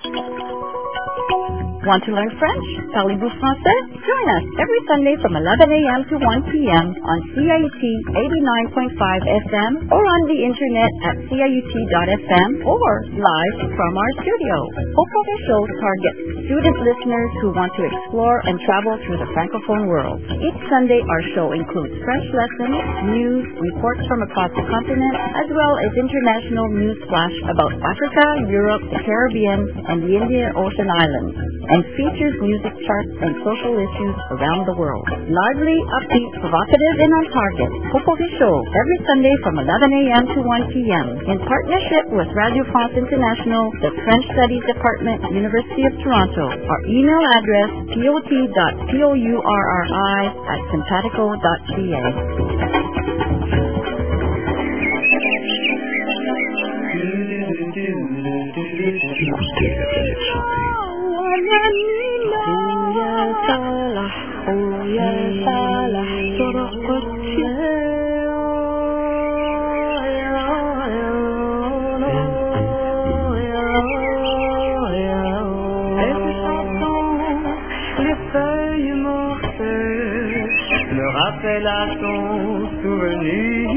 Want to learn French? Parlez-vous français? Join us every Sunday from 11 a.m. to 1 p.m. on CIUT 89.5 FM or on the internet at CIUT.FM or live from our studio. Hopoke Show targets student listeners who want to explore and travel through the Francophone world. Each Sunday, our show includes French lessons, news, reports from across the continent, as well as international news flash about Africa, Europe, the Caribbean, and the Indian Ocean Islands, and features music charts and social issues around the world. Lively, upbeat, provocative, and on target. Hopoke Show every Sunday from 11 a.m. to 1 p.m. in partnership with Radio France International, the French Studies Department, University of Toronto. Our email address, pot.pourri@simpatico.ca. Rappelle à ton souvenir.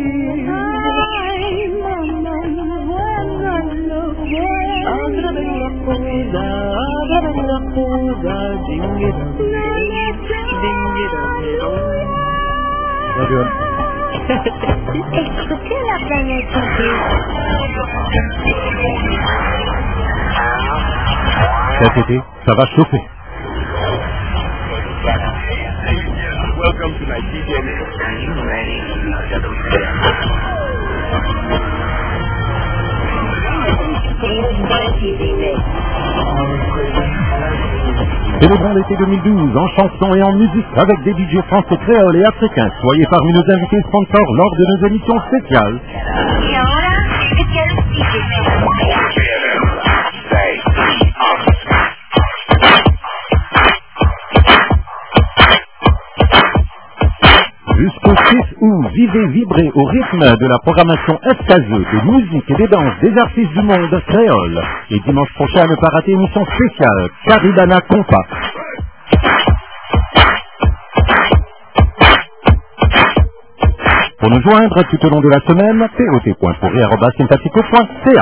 Écoutez la planète Cet été, ça va chauffer. Welcome to my DJ mix. Are you ready? Célébrons l'été 2012 en chanson et en musique avec des DJ français, créoles et africains. Soyez parmi nos invités sponsors lors de nos émissions spéciales. Jusqu'au 6 août, vivez, vibrez au rythme de la programmation FKZ, des musiques et des danses des artistes du monde créole. Et dimanche prochain, ne pas rater une émission spéciale, Caribana Compa. Pour nous joindre tout au long de la semaine, pot.pourri@sympathico.ca.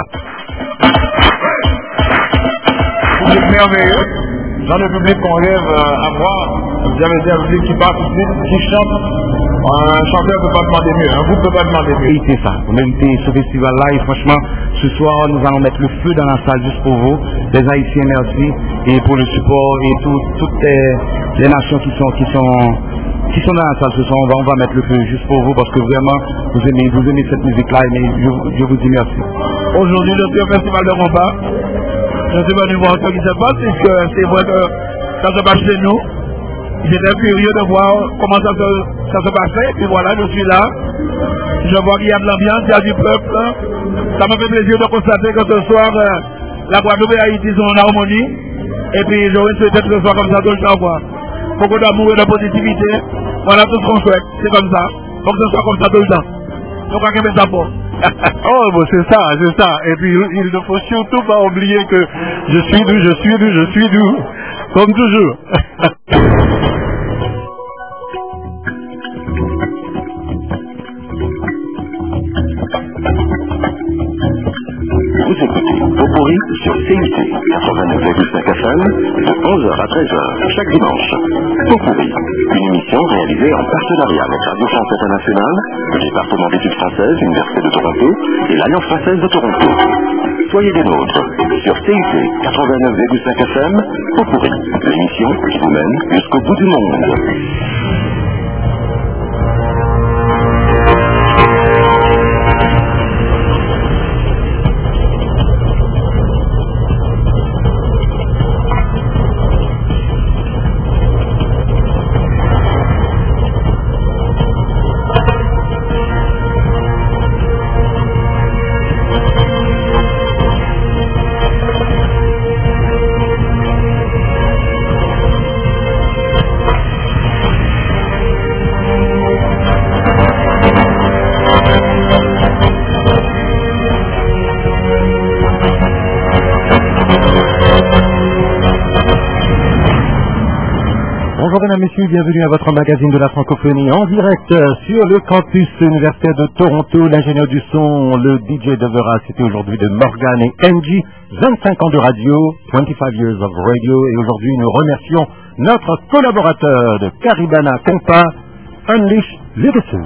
C'est merveilleux. Dans le public qu'on rêve à voir, j'avais dit un public qui participe, qui chante. Un chanteur ne peut pas demander mieux, un groupe ne peut pas demander mieux. Et c'est ça, on a été ce festival-là et franchement, ce soir, nous allons mettre le feu dans la salle juste pour vous. Les Haïtiens, merci, et pour le support et toutes les nations qui sont dans la salle ce soir, on va mettre le feu juste pour vous parce que vraiment, vous aimez cette musique-là et je vous dis merci. Aujourd'hui, je suis au festival de combat. Je suis venu voir ce qui se passe, puisque c'est vrai que ça se passe chez nous. J'étais curieux de voir comment ça se passait, et puis voilà, je suis là. Je vois qu'il y a de l'ambiance, il y a du peuple. Ça me fait plaisir de constater que ce soir, la Guadeloupe et Haïti sont en harmonie. Et puis j'aurais souhaité que ce soit comme ça tout le temps, quoi. Beaucoup d'amour et de positivité. Voilà tout ce qu'on souhaite, c'est comme ça. Faut que ce soit comme ça tout le temps. Donc on va ça pour. Oh, bon, c'est ça. Et puis, il ne faut surtout pas oublier que je suis doux, comme toujours. Vous écoutez Popurri sur CIT 89,5 FM de 11h à 13h chaque dimanche. Popurri, une émission réalisée en partenariat avec Radio France Internationale, le département d'études françaises, Université de Toronto et l'Alliance française de Toronto. Soyez des nôtres sur CIT 89,5 FM, Popurri, l'émission qui vous mène jusqu'au bout du monde. Bonjour mesdames, messieurs, bienvenue à votre magazine de la francophonie en direct sur le campus universitaire de Toronto. L'ingénieur du son, le DJ Devera, c'était aujourd'hui de Morgan et Angie. 25 ans de radio, 25 years of radio. Et aujourd'hui, nous remercions notre collaborateur de Caribana Compa, Unleash Legacy.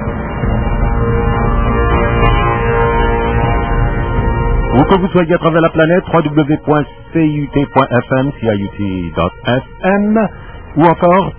Où que vous soyez à travers la planète, www.cut.fm, CIUT.fm, ou encore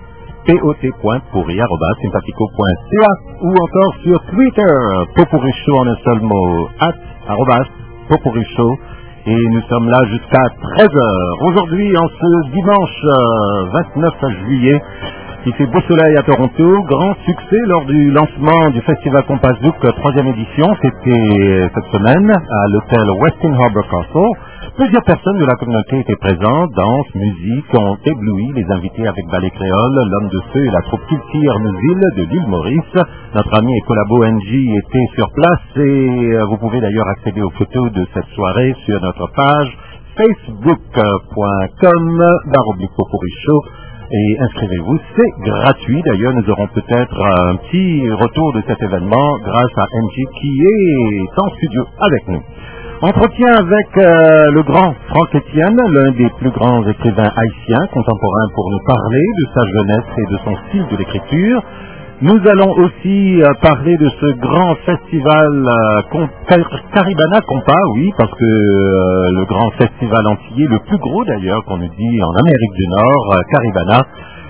pot.pourri@sympathico.ca, ou encore sur Twitter, Popuricho en un seul mot, @Popuricho, et nous sommes là jusqu'à 13h. Aujourd'hui, en ce dimanche 29 juillet, il fait beau soleil à Toronto, grand succès lors du lancement du Festival Compazouk, 3e édition, c'était cette semaine à l'hôtel Westin Harbour Castle. Plusieurs personnes de la communauté étaient présentes, danse, musique, ont ébloui les invités avec ballet créole, l'homme de feu et la troupe Culture Neuville de l'île Maurice. Notre ami et collabo NG était sur place et vous pouvez d'ailleurs accéder aux photos de cette soirée sur notre page facebook.com/Popuricho. Et inscrivez-vous, c'est gratuit. D'ailleurs, nous aurons peut-être un petit retour de cet événement grâce à NG qui est en studio avec nous. Entretien avec le grand Franck Etienne, l'un des plus grands écrivains haïtiens contemporains, pour nous parler de sa jeunesse et de son style de l'écriture. Nous allons aussi parler de ce grand festival Caribana Compa, oui, parce que le grand festival antillais, le plus gros d'ailleurs, qu'on nous dit en Amérique du Nord, Caribana,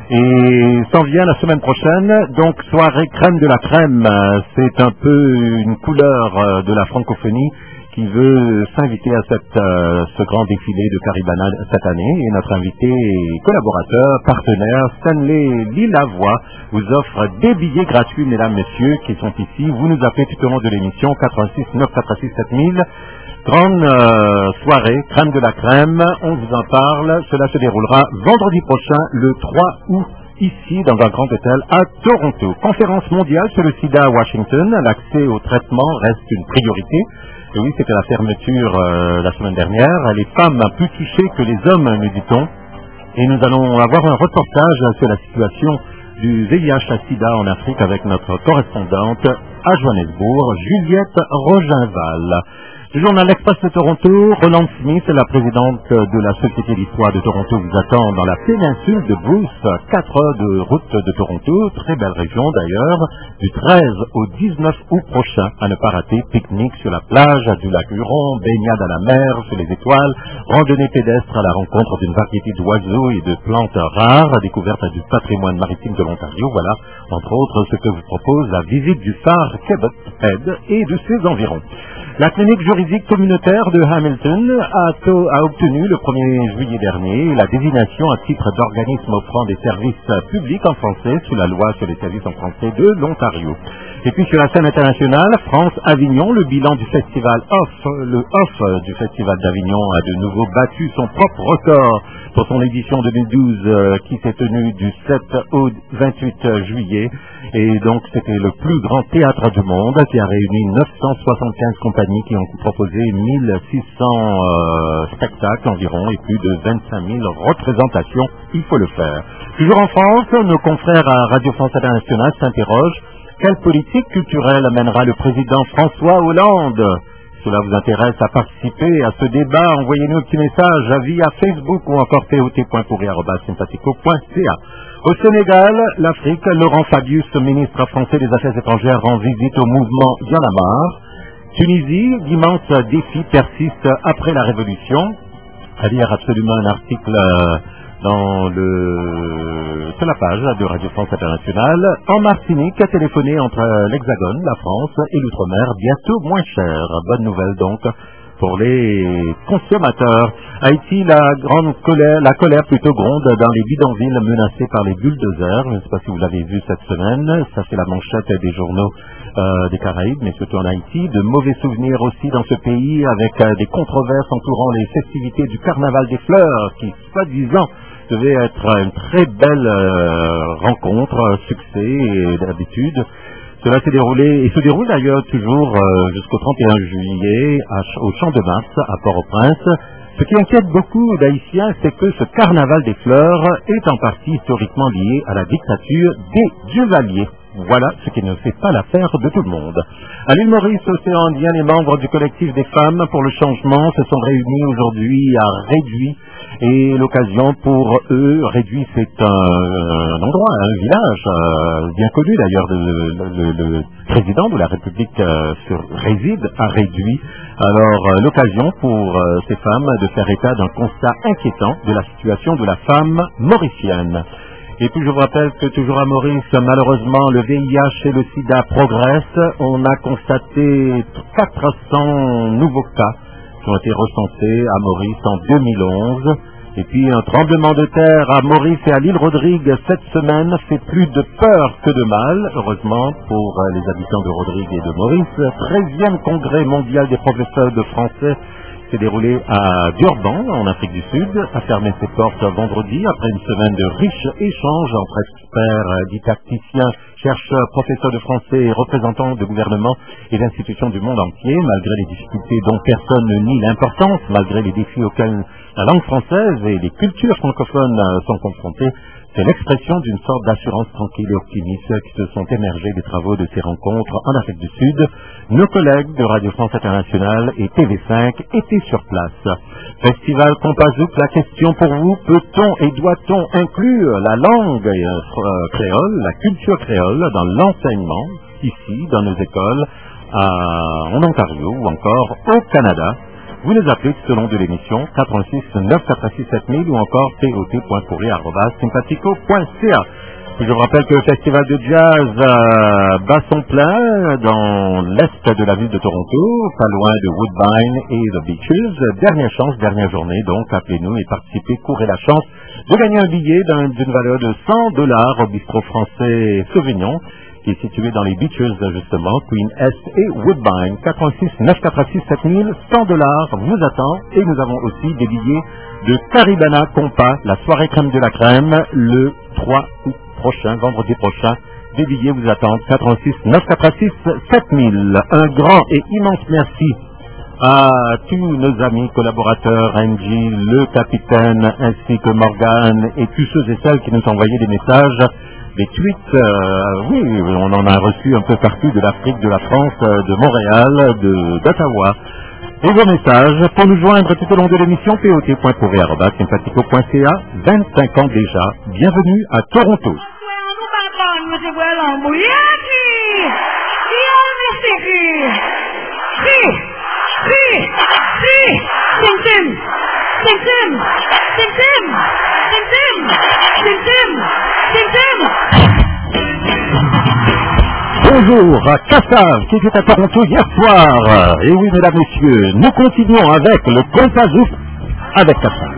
et s'en vient la semaine prochaine, donc soirée crème de la crème, c'est un peu une couleur de la francophonie qui veut s'inviter à ce grand défilé de Caribana cette année. Et notre invité et collaborateur, partenaire, Stanley Lilavoie, vous offre des billets gratuits, mesdames, messieurs, qui sont ici. Vous nous appelez tout au long de l'émission, 86 986 7000. Grande soirée, crème de la crème, on vous en parle. Cela se déroulera vendredi prochain, le 3 août. Ici, dans un grand hôtel à Toronto. Conférence mondiale sur le sida à Washington. L'accès au traitement reste une priorité. Et oui, c'était la fermeture la semaine dernière. Les femmes plus touchées que les hommes, nous dit-on. Et nous allons avoir un reportage sur la situation du VIH-Sida en Afrique avec notre correspondante à Johannesburg, Juliette Roginval. Le journal L'Express de Toronto, Roland Smith, la présidente de la Société d'Histoire de Toronto, vous attend dans la péninsule de Bruce, 4 heures de route de Toronto, très belle région d'ailleurs, du 13 au 19 août prochain, à ne pas rater, pique-nique sur la plage du lac Huron, baignade à la mer, sous les étoiles, randonnée pédestre à la rencontre d'une variété d'oiseaux et de plantes rares, découverte du patrimoine maritime de l'Ontario, voilà, entre autres, ce que vous propose la visite du phare Cabot Head et de ses environs. La clinique juridique communautaire de Hamilton a obtenu le 1er juillet dernier la désignation à titre d'organisme offrant des services publics en français sous la loi sur les services en français de l'Ontario. Et puis sur la scène internationale, France-Avignon, le bilan du festival le off du festival d'Avignon a de nouveau battu son propre record pour son édition 2012 qui s'est tenue du 7 au 28 juillet. Et donc c'était le plus grand théâtre du monde qui a réuni 975 compagnies qui ont proposé 1600 spectacles environ et plus de 25 000 représentations. Il faut le faire. Toujours en France, nos confrères à Radio France Internationale s'interrogent: quelle politique culturelle amènera le président François Hollande? Cela vous intéresse à participer à ce débat? Envoyez-nous un petit message via Facebook ou encore pot.pourri@sympathico.ca. Au Sénégal, l'Afrique, Laurent Fabius, ministre français des Affaires étrangères, rend visite au mouvement Y en a marre. Tunisie, d'immenses défis persistent après la révolution. À lire absolument un article sur la page de Radio France Internationale. En Martinique, téléphoner entre l'Hexagone, la France et l'Outre-mer, bientôt moins cher. Bonne nouvelle donc pour les consommateurs. Haïti, la colère plutôt gronde dans les bidonvilles menacés par les bulldozers. Je ne sais pas si vous l'avez vu cette semaine. Ça, c'est la manchette des journaux des Caraïbes, mais surtout en Haïti. De mauvais souvenirs aussi dans ce pays avec des controverses entourant les festivités du Carnaval des Fleurs qui, soi-disant, devait être une très belle rencontre, succès et d'habitude. Cela s'est déroulé, et se déroule d'ailleurs toujours jusqu'au 31 juillet au Champ de Mars à Port-au-Prince. Ce qui inquiète beaucoup d'Haïtiens, c'est que ce carnaval des fleurs est en partie historiquement lié à la dictature des Duvaliers. Voilà ce qui ne fait pas l'affaire de tout le monde. À l'île Maurice, océan Indien, les membres du collectif des femmes pour le changement se sont réunis aujourd'hui à Réduit. Et l'occasion pour eux, Réduit, c'est un endroit, un village, bien connu d'ailleurs. Le président de la République réside à Réduit. Alors, l'occasion pour ces femmes de faire état d'un constat inquiétant de la situation de la femme mauricienne. Et puis je vous rappelle que toujours à Maurice, malheureusement, le VIH et le sida progressent. On a constaté 400 nouveaux cas qui ont été recensés à Maurice en 2011. Et puis un tremblement de terre à Maurice et à l'île Rodrigue cette semaine fait plus de peur que de mal, heureusement pour les habitants de Rodrigue et de Maurice. 13e congrès mondial des professeurs de français s'est déroulé à Durban, en Afrique du Sud, a fermé ses portes vendredi après une semaine de riches échanges entre experts, didacticiens, chercheurs, professeurs de français et représentants de gouvernements et d'institutions du monde entier, malgré les difficultés dont personne ne nie l'importance, malgré les défis auxquels la langue française et les cultures francophones sont confrontées. C'est l'expression d'une sorte d'assurance tranquille et optimiste qui se sont émergés des travaux de ces rencontres en Afrique du Sud. Nos collègues de Radio France Internationale et TV5 étaient sur place. Festival Compazouk, la question pour vous, peut-on et doit-on inclure la langue créole, la culture créole dans l'enseignement, ici, dans nos écoles, en Ontario ou encore au Canada? Vous les appelez tout au long de l'émission 86 986 7000 ou encore tot.courrier@sympatico.ca. Je vous rappelle que le festival de jazz bat son plein dans l'est de la ville de Toronto, pas loin de Woodbine et The Beaches. Dernière chance, dernière journée, donc appelez-nous et participez, courez la chance de gagner un billet d'une valeur de $100 au bistrot français Sauvignon, qui est situé dans les Beaches, justement, Queen Est et Woodbine. 86 986 7000, $100 vous attend. Et nous avons aussi des billets de Caribana Compas, la soirée crème de la crème, le 3 août prochain, vendredi prochain. Des billets vous attendent. 86 986 7000. Un grand et immense merci à tous nos amis collaborateurs, Angie, le capitaine, ainsi que Morgane et tous ceux et celles qui nous ont envoyé des messages. Des tweets, oui, on en a reçu un peu partout de l'Afrique, de la France, de Montréal, d'Ottawa. Et vos messages, pour nous joindre tout au long de l'émission, pot.courrier@sympatico.ca, 25 ans déjà. Bienvenue à Toronto. Bonjour à Kassav qui était à Toronto hier soir. Et oui, mesdames, messieurs, nous continuons avec le Compazouk avec Kassav.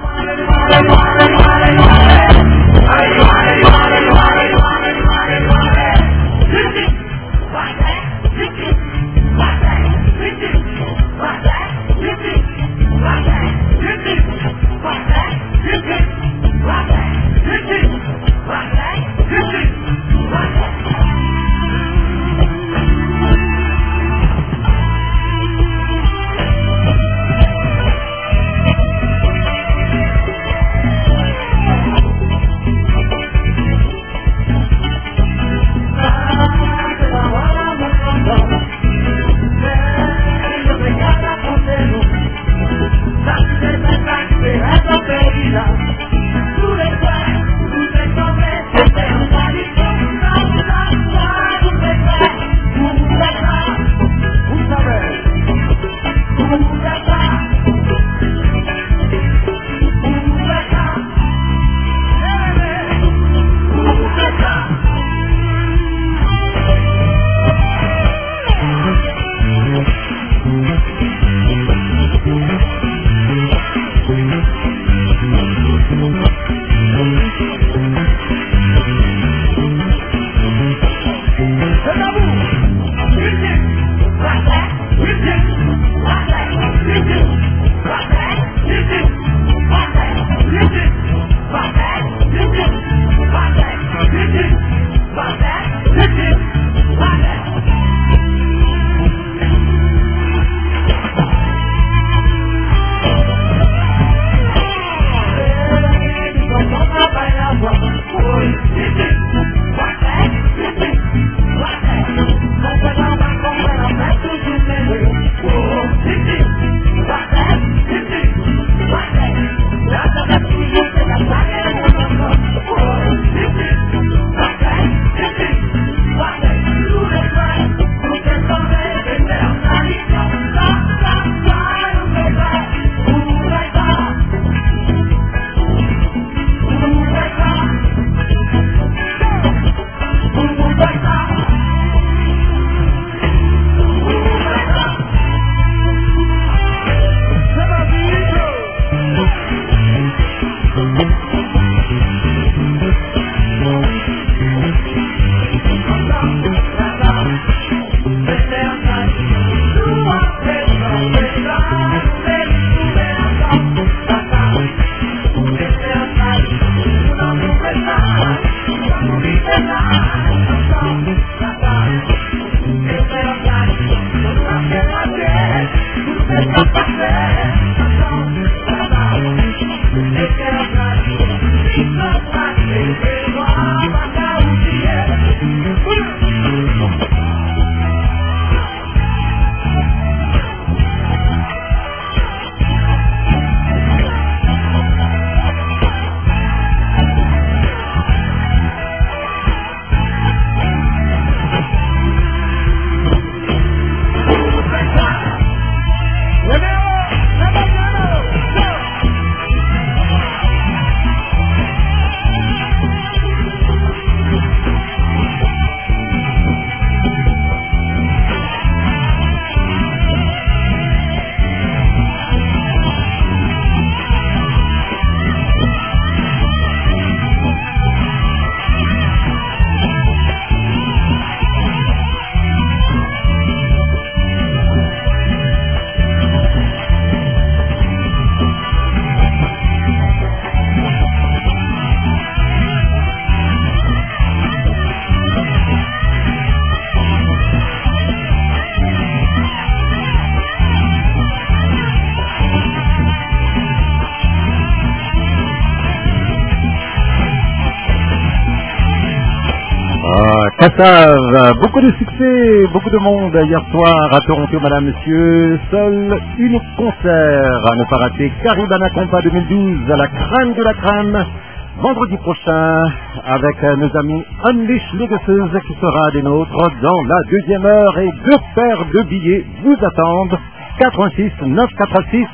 Cassave, beaucoup de succès, beaucoup de monde hier soir à Toronto, madame, monsieur. Seul unique concert à ne pas rater, Caribana Compa 2012 à la crème de la crème. Vendredi prochain, avec nos amis Unleash Legacies qui sera des nôtres dans la deuxième heure, et 2 paires de billets vous attendent. 86 946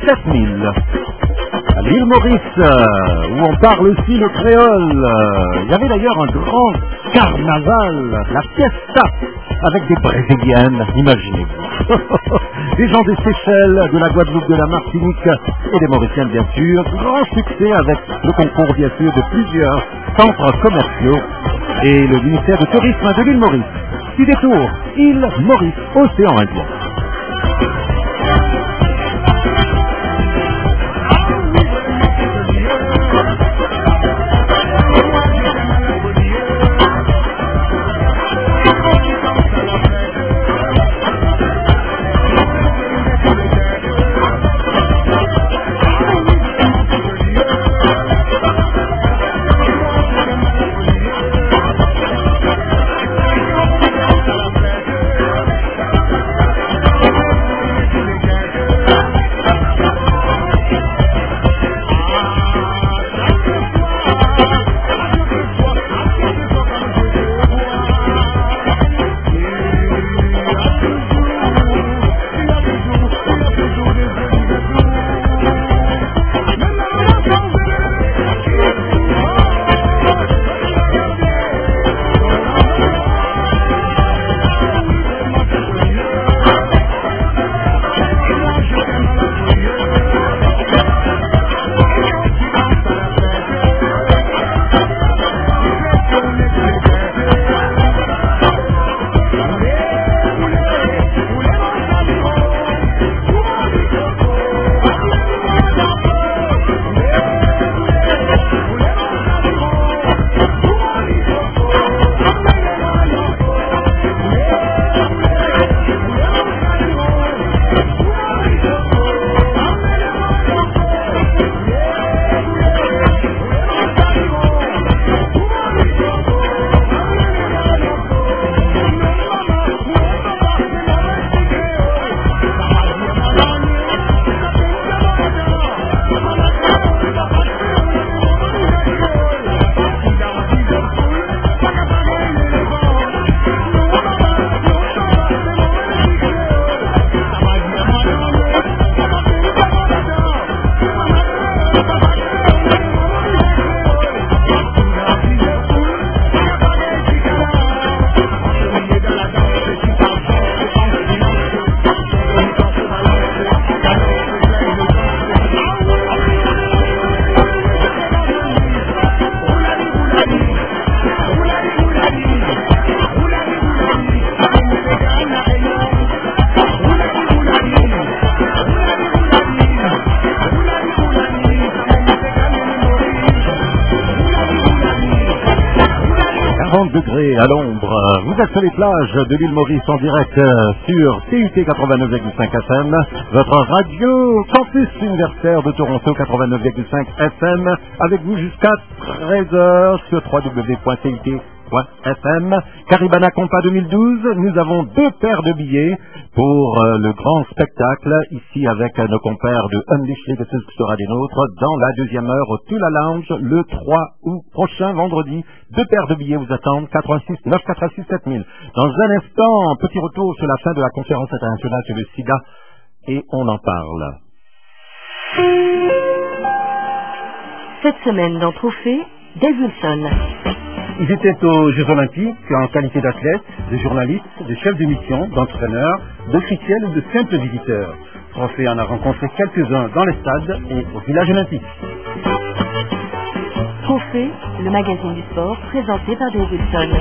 7000. À l'île Maurice, où on parle aussi le créole. Il y avait d'ailleurs un grand carnaval, la fiesta, avec des brésiliennes, imaginez-vous. Des gens des Seychelles, de la Guadeloupe, de la Martinique et des Mauriciennes bien sûr. Grand succès avec le concours bien sûr de plusieurs centres commerciaux et le ministère du Tourisme de l'île Maurice. Petit détour, île Maurice, océan Indien. 40 degrés à l'ombre. Vous êtes sur les plages de l'île Maurice en direct sur CUT 89,5 FM, votre radio campus universitaire de Toronto 89,5 FM, avec vous jusqu'à 13h sur www.CUT.FM. Caribana Compa 2012, nous avons 2 paires de billets pour le grand spectacle, ici avec nos compères de Unleash Legacy qui sera des nôtres, dans la 2e heure au Tula Lounge, le 3 août prochain, vendredi. 2 paires de billets vous attendent, 86 986 7000. Dans un instant, petit retour sur la fin de la conférence internationale sur le sida, et on en parle. Cette semaine dans Trophée, Dave Wilson. Ils étaient aux Jeux Olympiques en qualité d'athlètes, de journalistes, de chefs de mission, d'entraîneurs, d'officiels ou de simples visiteurs. Trophée en a rencontré quelques-uns dans les stades et au village olympique. Trophée, le magazine du sport présenté par Dave Wilson.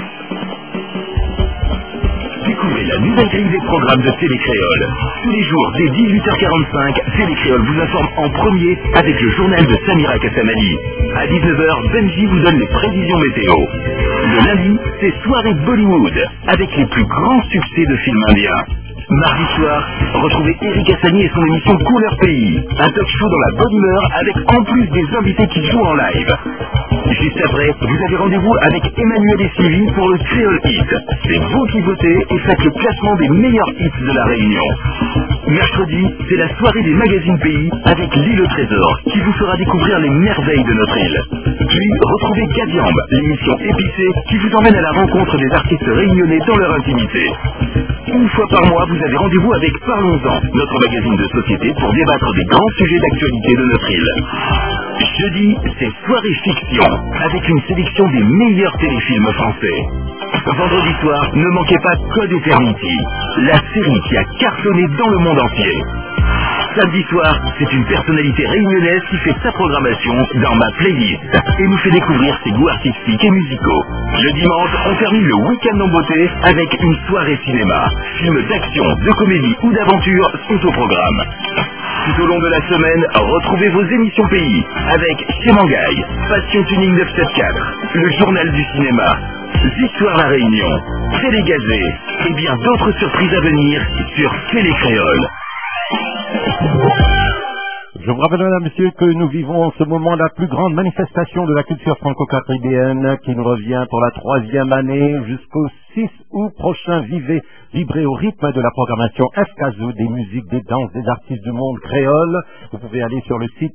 Découvrez la nouvelle grille des programmes de Télécréole. Tous les jours, dès 18h45, Télécréole vous informe en premier avec le journal de Samira Kassamali. À 19h, Benji vous donne les prévisions météo. Le lundi, c'est soirée Bollywood, avec les plus grands succès de films indiens. Mardi soir, retrouvez Eric Hassani et son émission Couleur Pays, un talk show dans la bonne humeur avec en plus des invités qui jouent en live. Juste après, vous avez rendez-vous avec Emmanuel et Sylvie pour le Créole Hit. C'est vous qui votez et faites le classement des meilleurs hits de la Réunion. Mercredi, c'est la soirée des magazines pays avec l'île au trésor qui vous fera découvrir les merveilles de notre île. Puis, retrouvez Cadiambe, l'émission épicée qui vous emmène à la rencontre des artistes réunionnais dans leur intimité. Une fois par mois, vous avez rendez-vous avec Parlons-en, notre magazine de société pour débattre des grands sujets d'actualité de notre île. Jeudi, c'est soirée fiction, avec une sélection des meilleurs téléfilms français. Vendredi soir, ne manquez pas Code Eternity, la série qui a cartonné dans le monde entier. Samedi soir, c'est une personnalité réunionnaise qui fait sa programmation dans ma playlist et nous fait découvrir ses goûts artistiques et musicaux. Le dimanche, on termine le week-end en beauté avec une soirée cinéma. Films d'action, de comédie ou d'aventure sont au programme. Tout au long de la semaine, retrouvez vos émissions pays avec Chez Mangaï, Passion Tuning 974, le journal du cinéma, L'Histoire La Réunion, Télégazé et bien d'autres surprises à venir sur Télécréole. Je vous rappelle, mesdames et messieurs, que nous vivons en ce moment la plus grande manifestation de la culture franco-caribéenne qui nous revient pour la 3e année jusqu'au 6 août prochain. Vibrez au rythme de la programmation FKZO, des musiques, des danses, des artistes du monde créole. Vous pouvez aller sur le site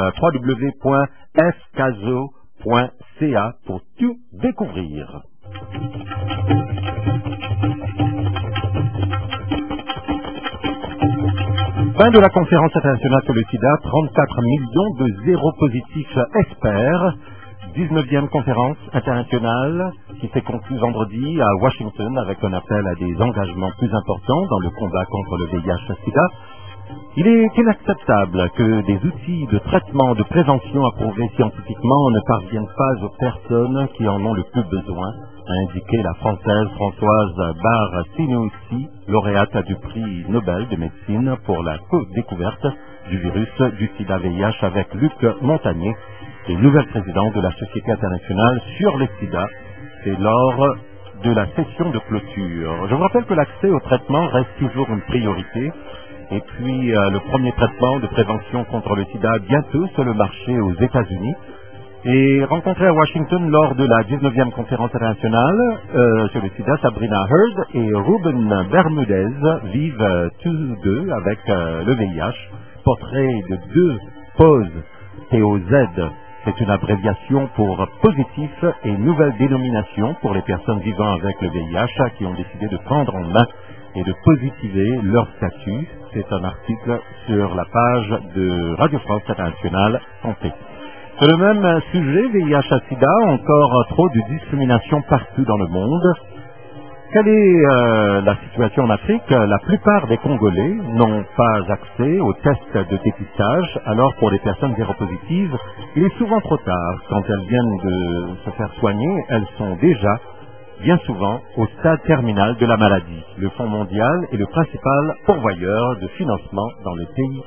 www.fkzo.ca pour tout découvrir. Fin de la conférence internationale sur le sida, 34 millions de séropositifs espèrent. 19e conférence internationale qui s'est conclue vendredi à Washington avec un appel à des engagements plus importants dans le combat contre le VIH-Sida. Il est inacceptable que des outils de traitement, de prévention approuvés scientifiquement ne parviennent pas aux personnes qui en ont le plus besoin, a indiqué la Française Françoise Barre-Sinoussi, lauréate du prix Nobel de médecine pour la découverte du virus du sida-VIH avec Luc Montagnier, et nouvelle présidente de la Société internationale sur le sida. C'est lors de la session de clôture. Je vous rappelle que l'accès au traitement reste toujours une priorité. Et puis, le premier traitement de prévention contre le sida bientôt sur le marché aux États-Unis. Et rencontrés à Washington lors de la 19e conférence internationale sur le sida, Sabrina Heard et Ruben Bermudez vivent tous deux avec le VIH. Portrait de 2 poses TOZ. C'est une abréviation pour positif et nouvelle dénomination pour les personnes vivant avec le VIH qui ont décidé de prendre en main et de positiver leur statut. C'est un article sur la page de Radio France Internationale Santé. Sur le même sujet, VIH-Sida, encore trop de discrimination partout dans le monde. Quelle est la situation en Afrique? La plupart des Congolais n'ont pas accès aux tests de dépistage, alors pour les personnes séropositives, il est souvent trop tard. Quand elles viennent de se faire soigner, elles sont déjà, bien souvent, au stade terminal de la maladie. Le Fonds mondial est le principal pourvoyeur de financement dans le pays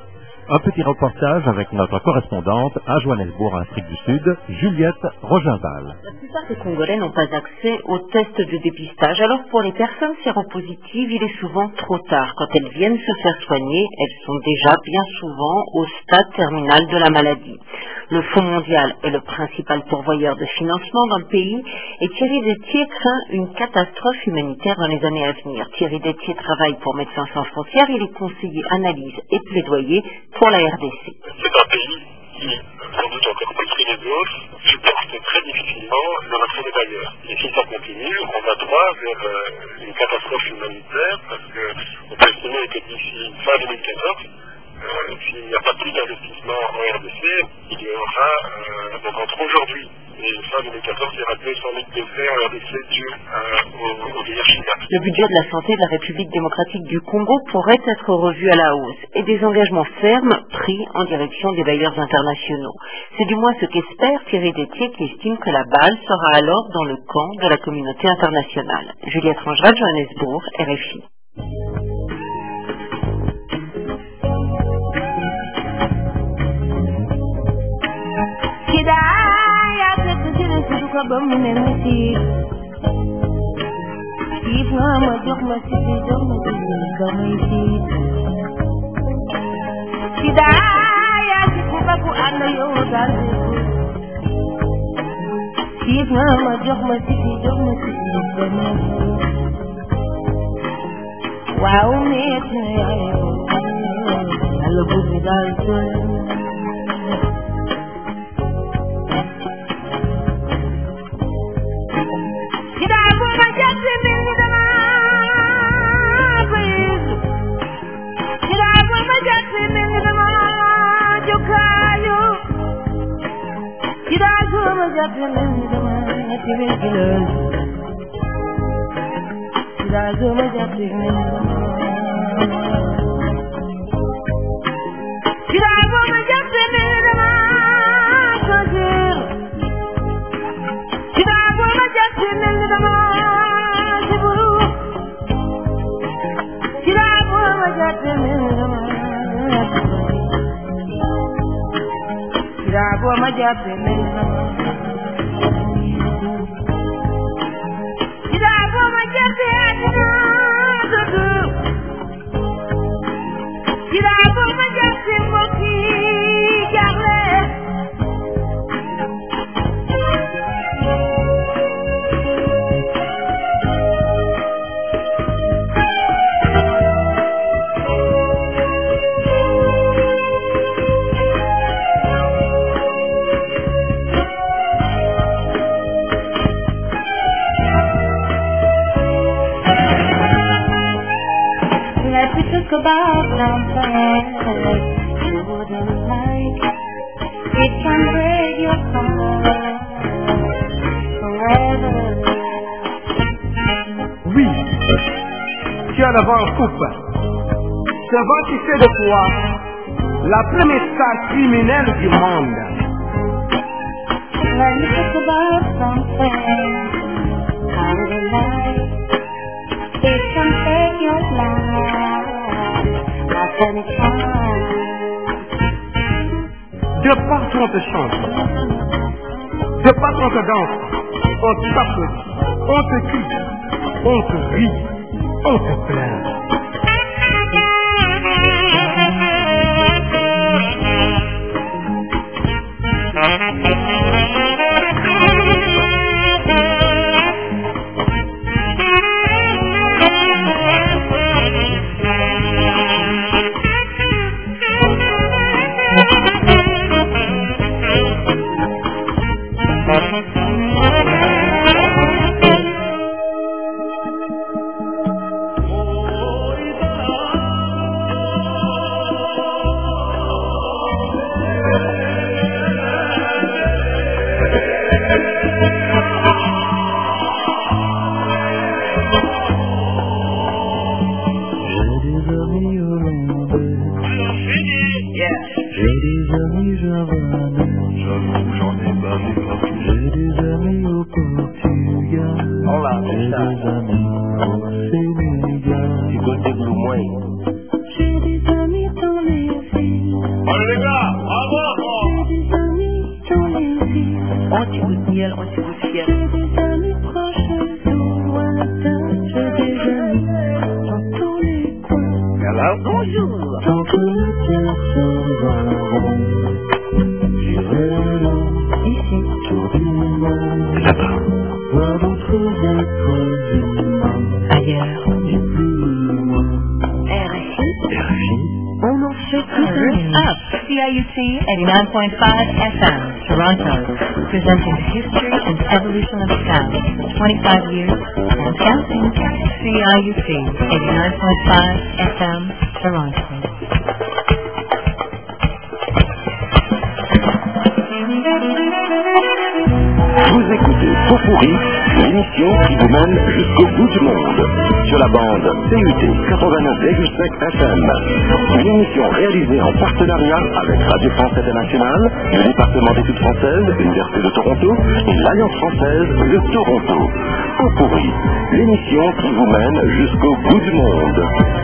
Un petit reportage avec notre correspondante à Johannesburg, en Afrique du Sud, Juliette Roginval. La plupart des Congolais n'ont pas accès aux tests de dépistage. Alors pour les personnes séropositives, il est souvent trop tard. Quand elles viennent se faire soigner, elles sont déjà bien souvent au stade terminal de la maladie. Le Fonds mondial est le principal pourvoyeur de financement dans le pays et Thierry Detier craint une catastrophe humanitaire dans les années à venir. Thierry Detier travaille pour Médecins sans frontières. Il est conseiller analyse et plaidoyer pour la RDC. C'est un pays qui, sans doute encore plus que les autres, supporte très difficilement le retour des bailleurs. Et si ça continue, on va droit vers une catastrophe humanitaire parce qu'on peut estimer que d'ici fin 2014, s'il n'y a pas plus d'investissement en RDC, il y aura, donc entre aujourd'hui et fin 2014, il y aura 200 000 décès en RDC dus au VIH-Sida. Le budget de la santé de la République démocratique du Congo pourrait être revu à la hausse et des engagements fermes pris en direction des bailleurs internationaux. C'est du moins ce qu'espère Thierry Detier qui estime que la balle sera alors dans le camp de la communauté internationale. Juliette Roginval, Johannesburg, RFI. Oui, tu as le vent en coupe. Ce vent qui fait de toi la première star criminelle du monde. De partout on te chante, de partout on te danse, on t'applaudit, on te crie, on te rit, on te plaint. J'ai des amis dans les villes. anti-goût de miel, anti-goût de fiel. Des amis proches, ou à la tâche des amis, dans tous les coins. Hello? Bonjour. Tant que le cœur se va, j'irai là, ici, autour du monde. Là-bas. Voir d'autres êtres humains, Ailleurs. du plus loin. RFI. On en fait tout up. CIUT 89.5 FM, Toronto, presenting the history and evolution of sound for 25 years and counting. CIUT 89.5 FM, Toronto. Vous écoutez Popurrí, l'émission qui vous mène jusqu'au bout du monde. Sur la bande CUT 89,5 FM. Une émission réalisée en partenariat avec Radio France Internationale, le département d'études françaises, l'Université de Toronto et l'Alliance française de Toronto. Popurrí, l'émission qui vous mène jusqu'au bout du monde.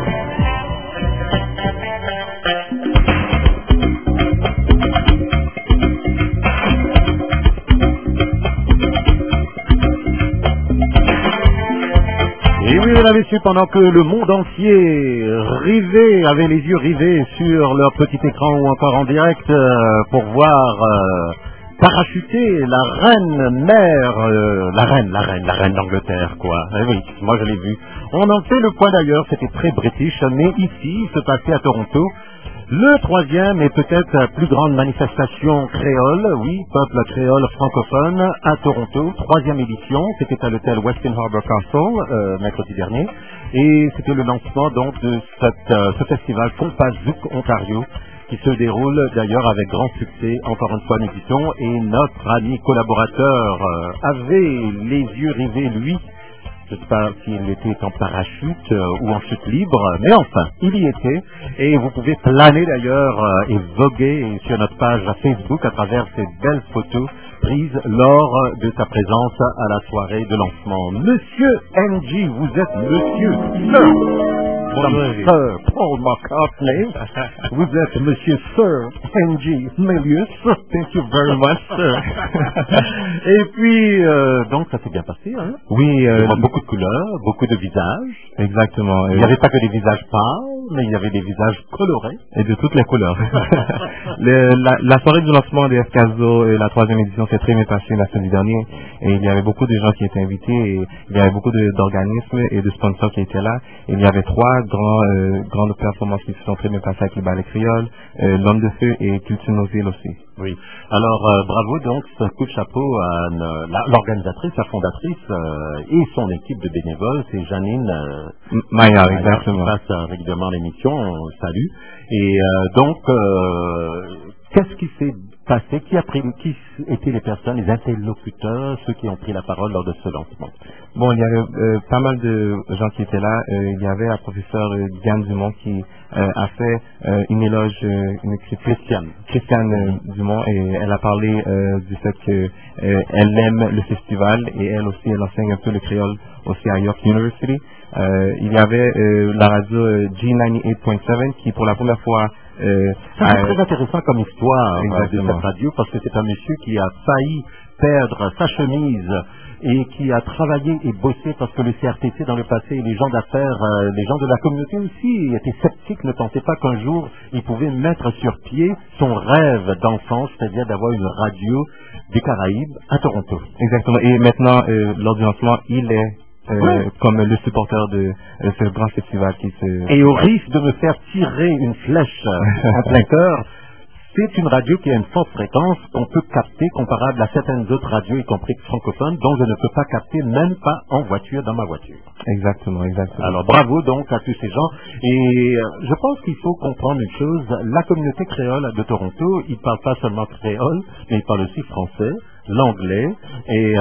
Et oui, mesdames et messieurs, pendant que le monde entier avait les yeux rivés sur leur petit écran ou encore en direct pour voir parachuter la reine mère, la reine d'Angleterre, quoi. Eh oui, moi je l'ai vu. On en fait le point d'ailleurs, c'était très british, mais ici, il se passait à Toronto. Le troisième et peut-être plus grande manifestation créole, oui, peuple créole francophone à Toronto, troisième édition, c'était à l'hôtel Westin Harbour Castle, mercredi dernier, et c'était le lancement donc de ce festival Pompazouk Ontario, qui se déroule d'ailleurs avec grand succès, encore une fois nous dit-on, et notre ami collaborateur avait les yeux rivés, lui. Je ne sais pas s'il était en parachute ou en chute libre, mais enfin, il y était. Et vous pouvez planer d'ailleurs et voguer sur notre page Facebook à travers ces belles photos prises lors de sa présence à la soirée de lancement. Monsieur NG, vous êtes Monsieur Sir Paul McCartney. Vous êtes Monsieur Sir NG Melius. Thank you very much, sir. Et puis, donc ça s'est bien passé, hein? Oui, beaucoup de couleurs, beaucoup de visages. Exactement. Il n'y avait pas que des visages pâles, mais il y avait des visages colorés. Et de toutes les couleurs. La soirée du lancement des FCASO, la troisième édition, s'est très bien passée la semaine dernière. Et il y avait beaucoup de gens qui étaient invités. Et il y avait beaucoup d'organismes et de sponsors qui étaient là. Et il y avait trois grandes performances qui se sont très bien passées avec le ballet créole, l'homme de feu et Culture Nosile aussi. Oui. Alors, bravo donc, un coup de chapeau à l'organisatrice, la fondatrice et son équipe de bénévoles, c'est Janine Maillard, exactement. Qui passe régulièrement l'émission, salut. Et donc, qu'est-ce qui s'est passé? Qui étaient les personnes, les interlocuteurs, ceux qui ont pris la parole lors de ce lancement? Bon, il y avait pas mal de gens qui étaient là. Il y avait la professeure Diane Dumont qui a fait une éloge, une critique, Christiane Dumont, et elle a parlé du fait qu'elle aime le festival et elle aussi, elle enseigne un peu le créole aussi à York University. Il y avait la radio G98.7 qui pour la première fois c'est très intéressant comme histoire de cette radio parce que c'est un monsieur qui a failli perdre sa chemise et qui a travaillé et bossé parce que le CRTC dans le passé, les gens d'affaires, les gens de la communauté aussi étaient sceptiques, ne pensaient pas qu'un jour ils pouvaient mettre sur pied son rêve d'enfance, c'est-à-dire d'avoir une radio des Caraïbes à Toronto. Exactement. Et maintenant, lors du lancement, il est comme le supporter de ce grand festival qui se... Et au risque de me faire tirer une flèche en plein cœur, c'est une radio qui a une forte fréquence qu'on peut capter comparable à certaines autres radios, y compris francophones, dont je ne peux pas capter, même pas en voiture, dans ma voiture. Exactement, exactement. Alors bravo donc à tous ces gens. Et je pense qu'il faut comprendre une chose, la communauté créole de Toronto, ils ne parlent pas seulement créole, mais ils parlent aussi français, l'anglais, et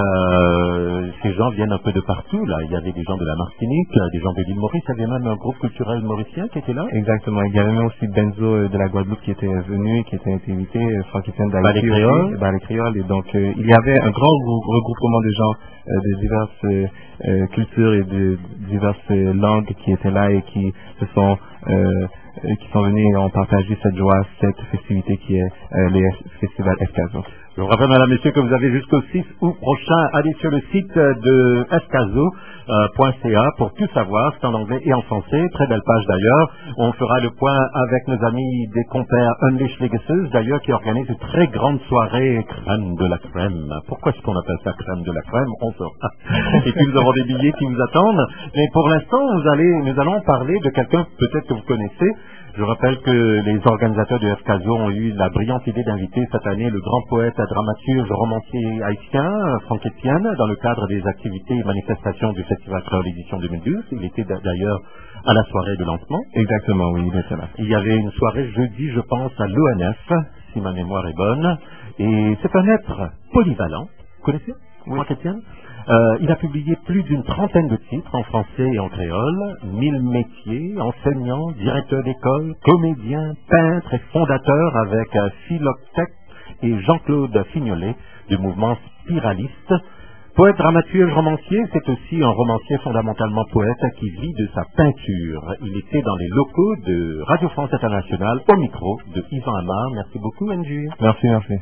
ces gens viennent un peu de partout, là. Il y avait des gens de la Martinique, des gens de l'île Maurice, il y avait même un groupe culturel mauricien qui était là. Exactement, il y avait même aussi Benzo de la Guadeloupe qui était venu, qui était invité, Franck-Étienne d'Haïti, les créoles, et donc il y avait un grand regroupement de gens de diverses cultures et de diverses langues qui étaient là et qui sont venus et ont partagé cette joie, cette festivité qui est les festivals FCASO. Je vous rappelle, mesdames et messieurs, que vous avez jusqu'au 6 août prochain. Allez sur le site de escazo.ca pour tout savoir. C'est en anglais et en français. Très belle page d'ailleurs. On fera le point avec nos amis des compères Unleash Legacies, d'ailleurs, qui organisent une très grande soirée crème de la crème. Pourquoi est-ce qu'on appelle ça crème de la crème? On saura. Et puis nous avons des billets qui vous attendent. Mais pour l'instant, nous allons parler de quelqu'un peut-être que vous connaissez. Je rappelle que les organisateurs de Escazo ont eu la brillante idée d'inviter cette année le grand poète, dramaturge, romancier haïtien, Franck Etienne, dans le cadre des activités et manifestations du Festival Créole édition 2012. Il était d'ailleurs à la soirée de lancement. Exactement, oui, il était là. Il y avait une soirée jeudi, je pense, à l'ONF, si ma mémoire est bonne. Et c'est un être polyvalent. Vous connaissez Franck Etienne? Il a publié plus d'une trentaine de titres en français et en créole, 1000 métiers, enseignant, directeur d'école, comédien, peintre et fondateur avec Philoctèque et Jean-Claude Fignolet du mouvement spiraliste. Poète, dramaturge, romancier, c'est aussi un romancier fondamentalement poète qui vit de sa peinture. Il était dans les locaux de Radio France Internationale au micro de Yvan Amar. Merci beaucoup, NJ. Merci, merci.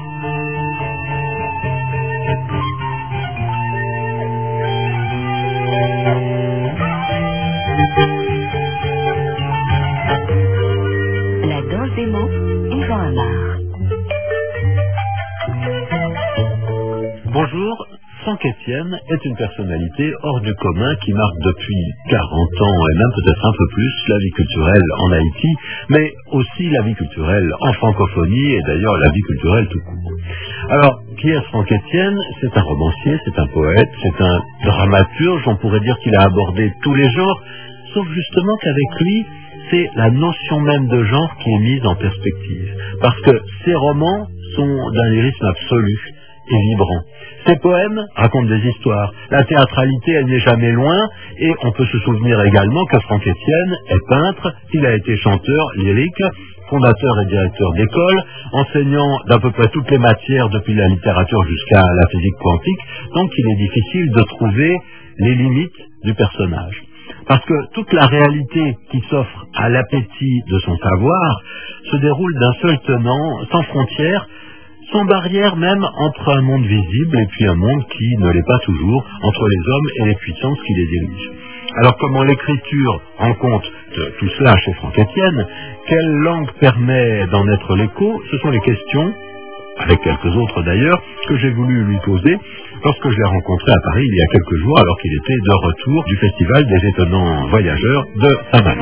La danse des mots, Yvan Amar. Bonjour, Franck Etienne est une personnalité hors du commun qui marque depuis 40 ans et même peut-être un peu plus la vie culturelle en Haïti, mais aussi la vie culturelle en francophonie et d'ailleurs la vie culturelle tout court. Alors, qui est Franck Etienne? C'est un romancier, c'est un poète, c'est un dramaturge, on pourrait dire qu'il a abordé tous les genres, sauf justement qu'avec lui, c'est la notion même de genre qui est mise en perspective. Parce que ses romans sont d'un lyrisme absolu et vibrant. Ses poèmes racontent des histoires. La théâtralité, elle n'est jamais loin, et on peut se souvenir également que Franck Etienne est peintre, qu'il a été chanteur lyrique, fondateur et directeur d'école, enseignant d'à peu près toutes les matières depuis la littérature jusqu'à la physique quantique, donc il est difficile de trouver les limites du personnage. Parce que toute la réalité qui s'offre à l'appétit de son savoir se déroule d'un seul tenant, sans frontières, sans barrière même entre un monde visible et puis un monde qui ne l'est pas toujours, entre les hommes et les puissances qui les dirigent. Alors comment l'écriture rencontre tout cela chez Franck Etienne? Quelle langue permet d'en être l'écho? Ce sont les questions, avec quelques autres d'ailleurs, que j'ai voulu lui poser lorsque je l'ai rencontré à Paris il y a quelques jours alors qu'il était de retour du Festival des étonnants voyageurs de Saint-Malo.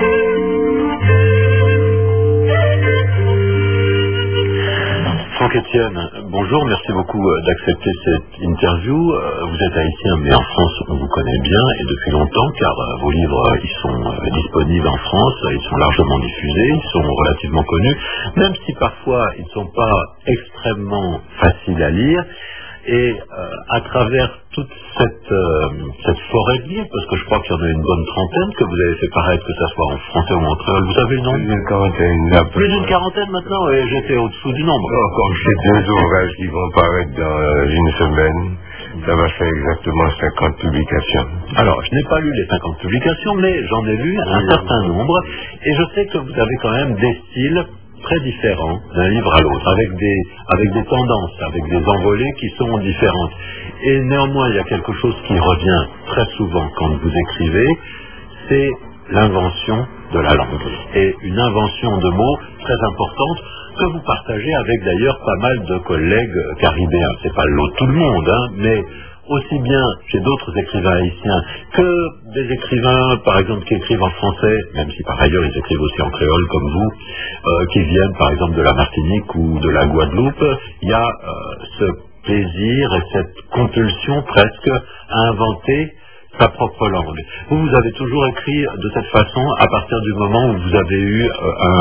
Franck Etienne, bonjour, merci beaucoup d'accepter cette interview. Vous êtes haïtien, mais en France, on vous connaît bien et depuis longtemps, car vos livres, ils sont disponibles en France, ils sont largement diffusés, ils sont relativement connus, même si parfois ils ne sont pas extrêmement faciles à lire. Et à travers toute cette forêt de livres, parce que je crois qu'il y en a une bonne trentaine que vous avez fait paraître, que ça soit en français ou en créole, vous avez le nombre? Plus d'une quarantaine. Plus d'une quarantaine maintenant, et j'étais au-dessous du nombre. Comme c'est 2 ouvrages qui vont paraître dans une semaine, ça va faire exactement 50 publications. Alors, je n'ai pas lu les 50 publications, mais j'en ai lu un certain nombre, et je sais que vous avez quand même des styles très différents d'un livre à l'autre, avec des tendances, avec des envolées qui sont différentes. Et néanmoins, il y a quelque chose qui revient très souvent quand vous écrivez, c'est l'invention de la langue. Et une invention de mots très importante que vous partagez avec d'ailleurs pas mal de collègues caribéens. C'est pas le lot de tout le monde, mais aussi bien chez d'autres écrivains haïtiens que des écrivains, par exemple, qui écrivent en français, même si par ailleurs ils écrivent aussi en créole comme vous, qui viennent par exemple de la Martinique ou de la Guadeloupe, il y a ce plaisir et cette compulsion presque à inventer sa propre langue. Vous avez toujours écrit de cette façon à partir du moment où vous avez eu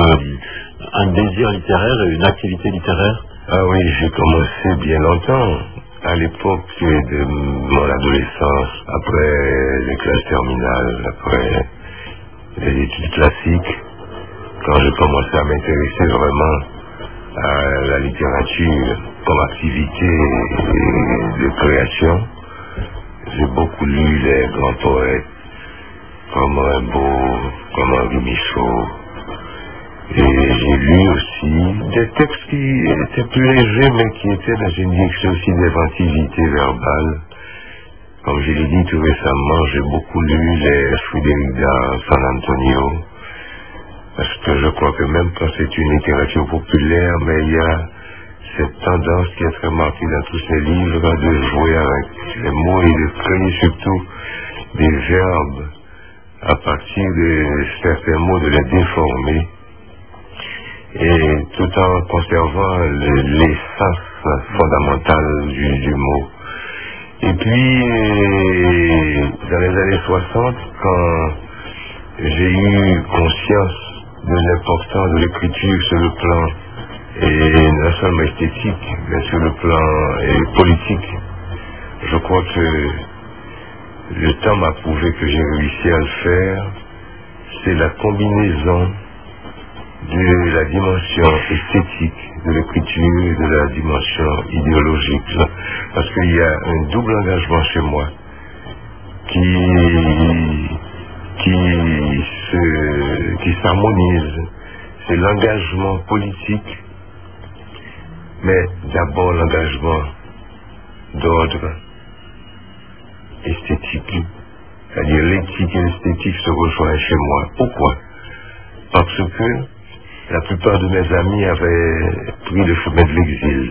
un désir littéraire et une activité littéraire? Ah oui, j'ai commencé bien longtemps. À l'époque de mon adolescence, après les classes terminales, après les études classiques, quand j'ai commencé à m'intéresser vraiment à la littérature comme activité de création, j'ai beaucoup lu les grands poètes comme Rimbaud, comme Henri Michaud, Et j'ai lu aussi des textes qui étaient plus légers, mais qui étaient dans une direction aussi d'inventivité verbale. Comme je l'ai dit tout récemment, j'ai beaucoup lu les Frédéric San Antonio, parce que je crois que même quand c'est une littérature populaire, mais il y a cette tendance qui est très marquée dans tous ces livres de jouer avec les mots et de créer surtout des verbes à partir de certains mots, de les déformer, et tout en conservant l'essence fondamentale du mot. Et puis, dans les années 60, quand j'ai eu conscience de l'importance de l'écriture sur le plan, et non seulement esthétique, mais sur le plan politique, je crois que le temps m'a prouvé que j'ai réussi à le faire. C'est la combinaison de la dimension esthétique de l'écriture et de la dimension idéologique, parce qu'il y a un double engagement chez moi qui s'harmonise. C'est l'engagement politique, mais d'abord l'engagement d'ordre esthétique, c'est-à-dire l'éthique et l'esthétique se rejoignent chez moi. Pourquoi? Parce que la plupart de mes amis avaient pris le chemin de l'exil.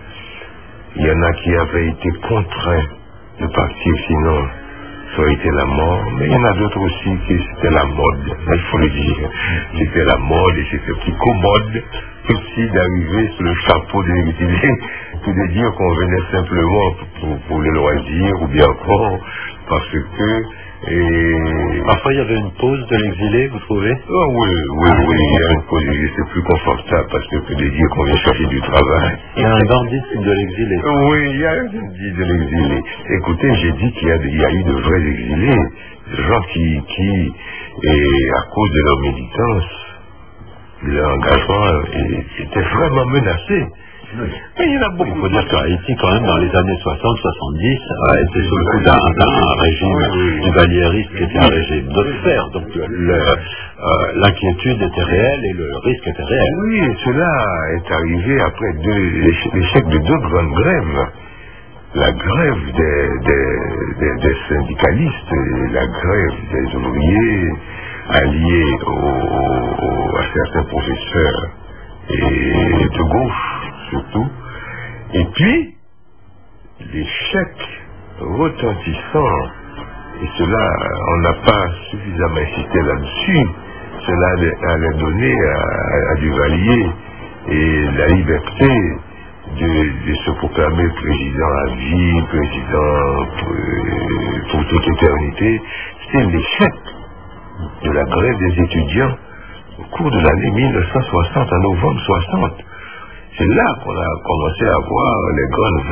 Il y en a qui avaient été contraints de partir, sinon ça aurait été la mort. Mais il y en a d'autres aussi qui c'était la mode, il faut le dire. C'était la mode et c'était plus commode aussi d'arriver sur le chapeau de l'exilé, que de dire qu'on venait simplement pour le loisir ou bien encore parce que... Parfois il y avait une pause de l'exilé, vous trouvez? Oh, oui, il y a une pause de l'exilé, c'est plus confortable parce que de dire qu'on vient chercher du travail. Il y a un dandisme de l'exilé. Oui, il y a un dandisme de l'exilé. Écoutez, j'ai dit qu'il y a eu de vrais exilés, des gens qui et à cause de leur militance, leur engagement était vraiment menacé. Oui. Mais il y en a beaucoup. Il faut dire qu'Haïti, quand même, dans les années 60-70, était sous le coup d'un régime duvalieriste qui était un régime de fer. Donc l'inquiétude était réelle et le risque était réel. Oui, et cela est arrivé après l'échec de deux grandes grèves. La grève des syndicalistes et la grève des ouvriers alliés à certains professeurs et de gauche surtout. Et puis, l'échec retentissant, et cela, on n'a pas suffisamment insisté là-dessus, cela allait donner à Duvalier et la liberté de se proclamer président à vie, président pour toute éternité. C'est l'échec de la grève des étudiants au cours de l'année 1960, en novembre 60. C'est là qu'on a commencé à voir les grandes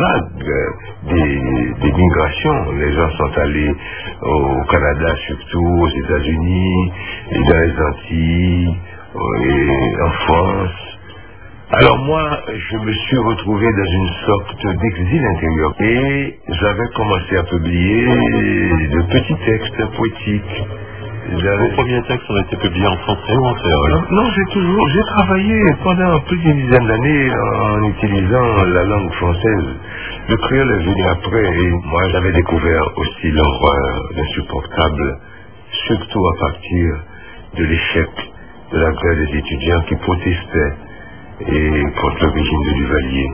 vagues des migrations. Les gens sont allés au Canada, surtout aux États-Unis, et dans les Antilles, et en France. Alors moi, je me suis retrouvé dans une sorte d'exil intérieur. Et j'avais commencé à publier de petits textes poétiques. Vos premiers textes ont été publiés en français ou en créole? Non, j'ai travaillé pendant plus d'une dizaine d'années en utilisant la langue française. Le créole est venu après et moi j'avais découvert aussi l'horreur insupportable, surtout à partir de l'échec de la grève des étudiants qui protestaient contre le régime de Duvalier.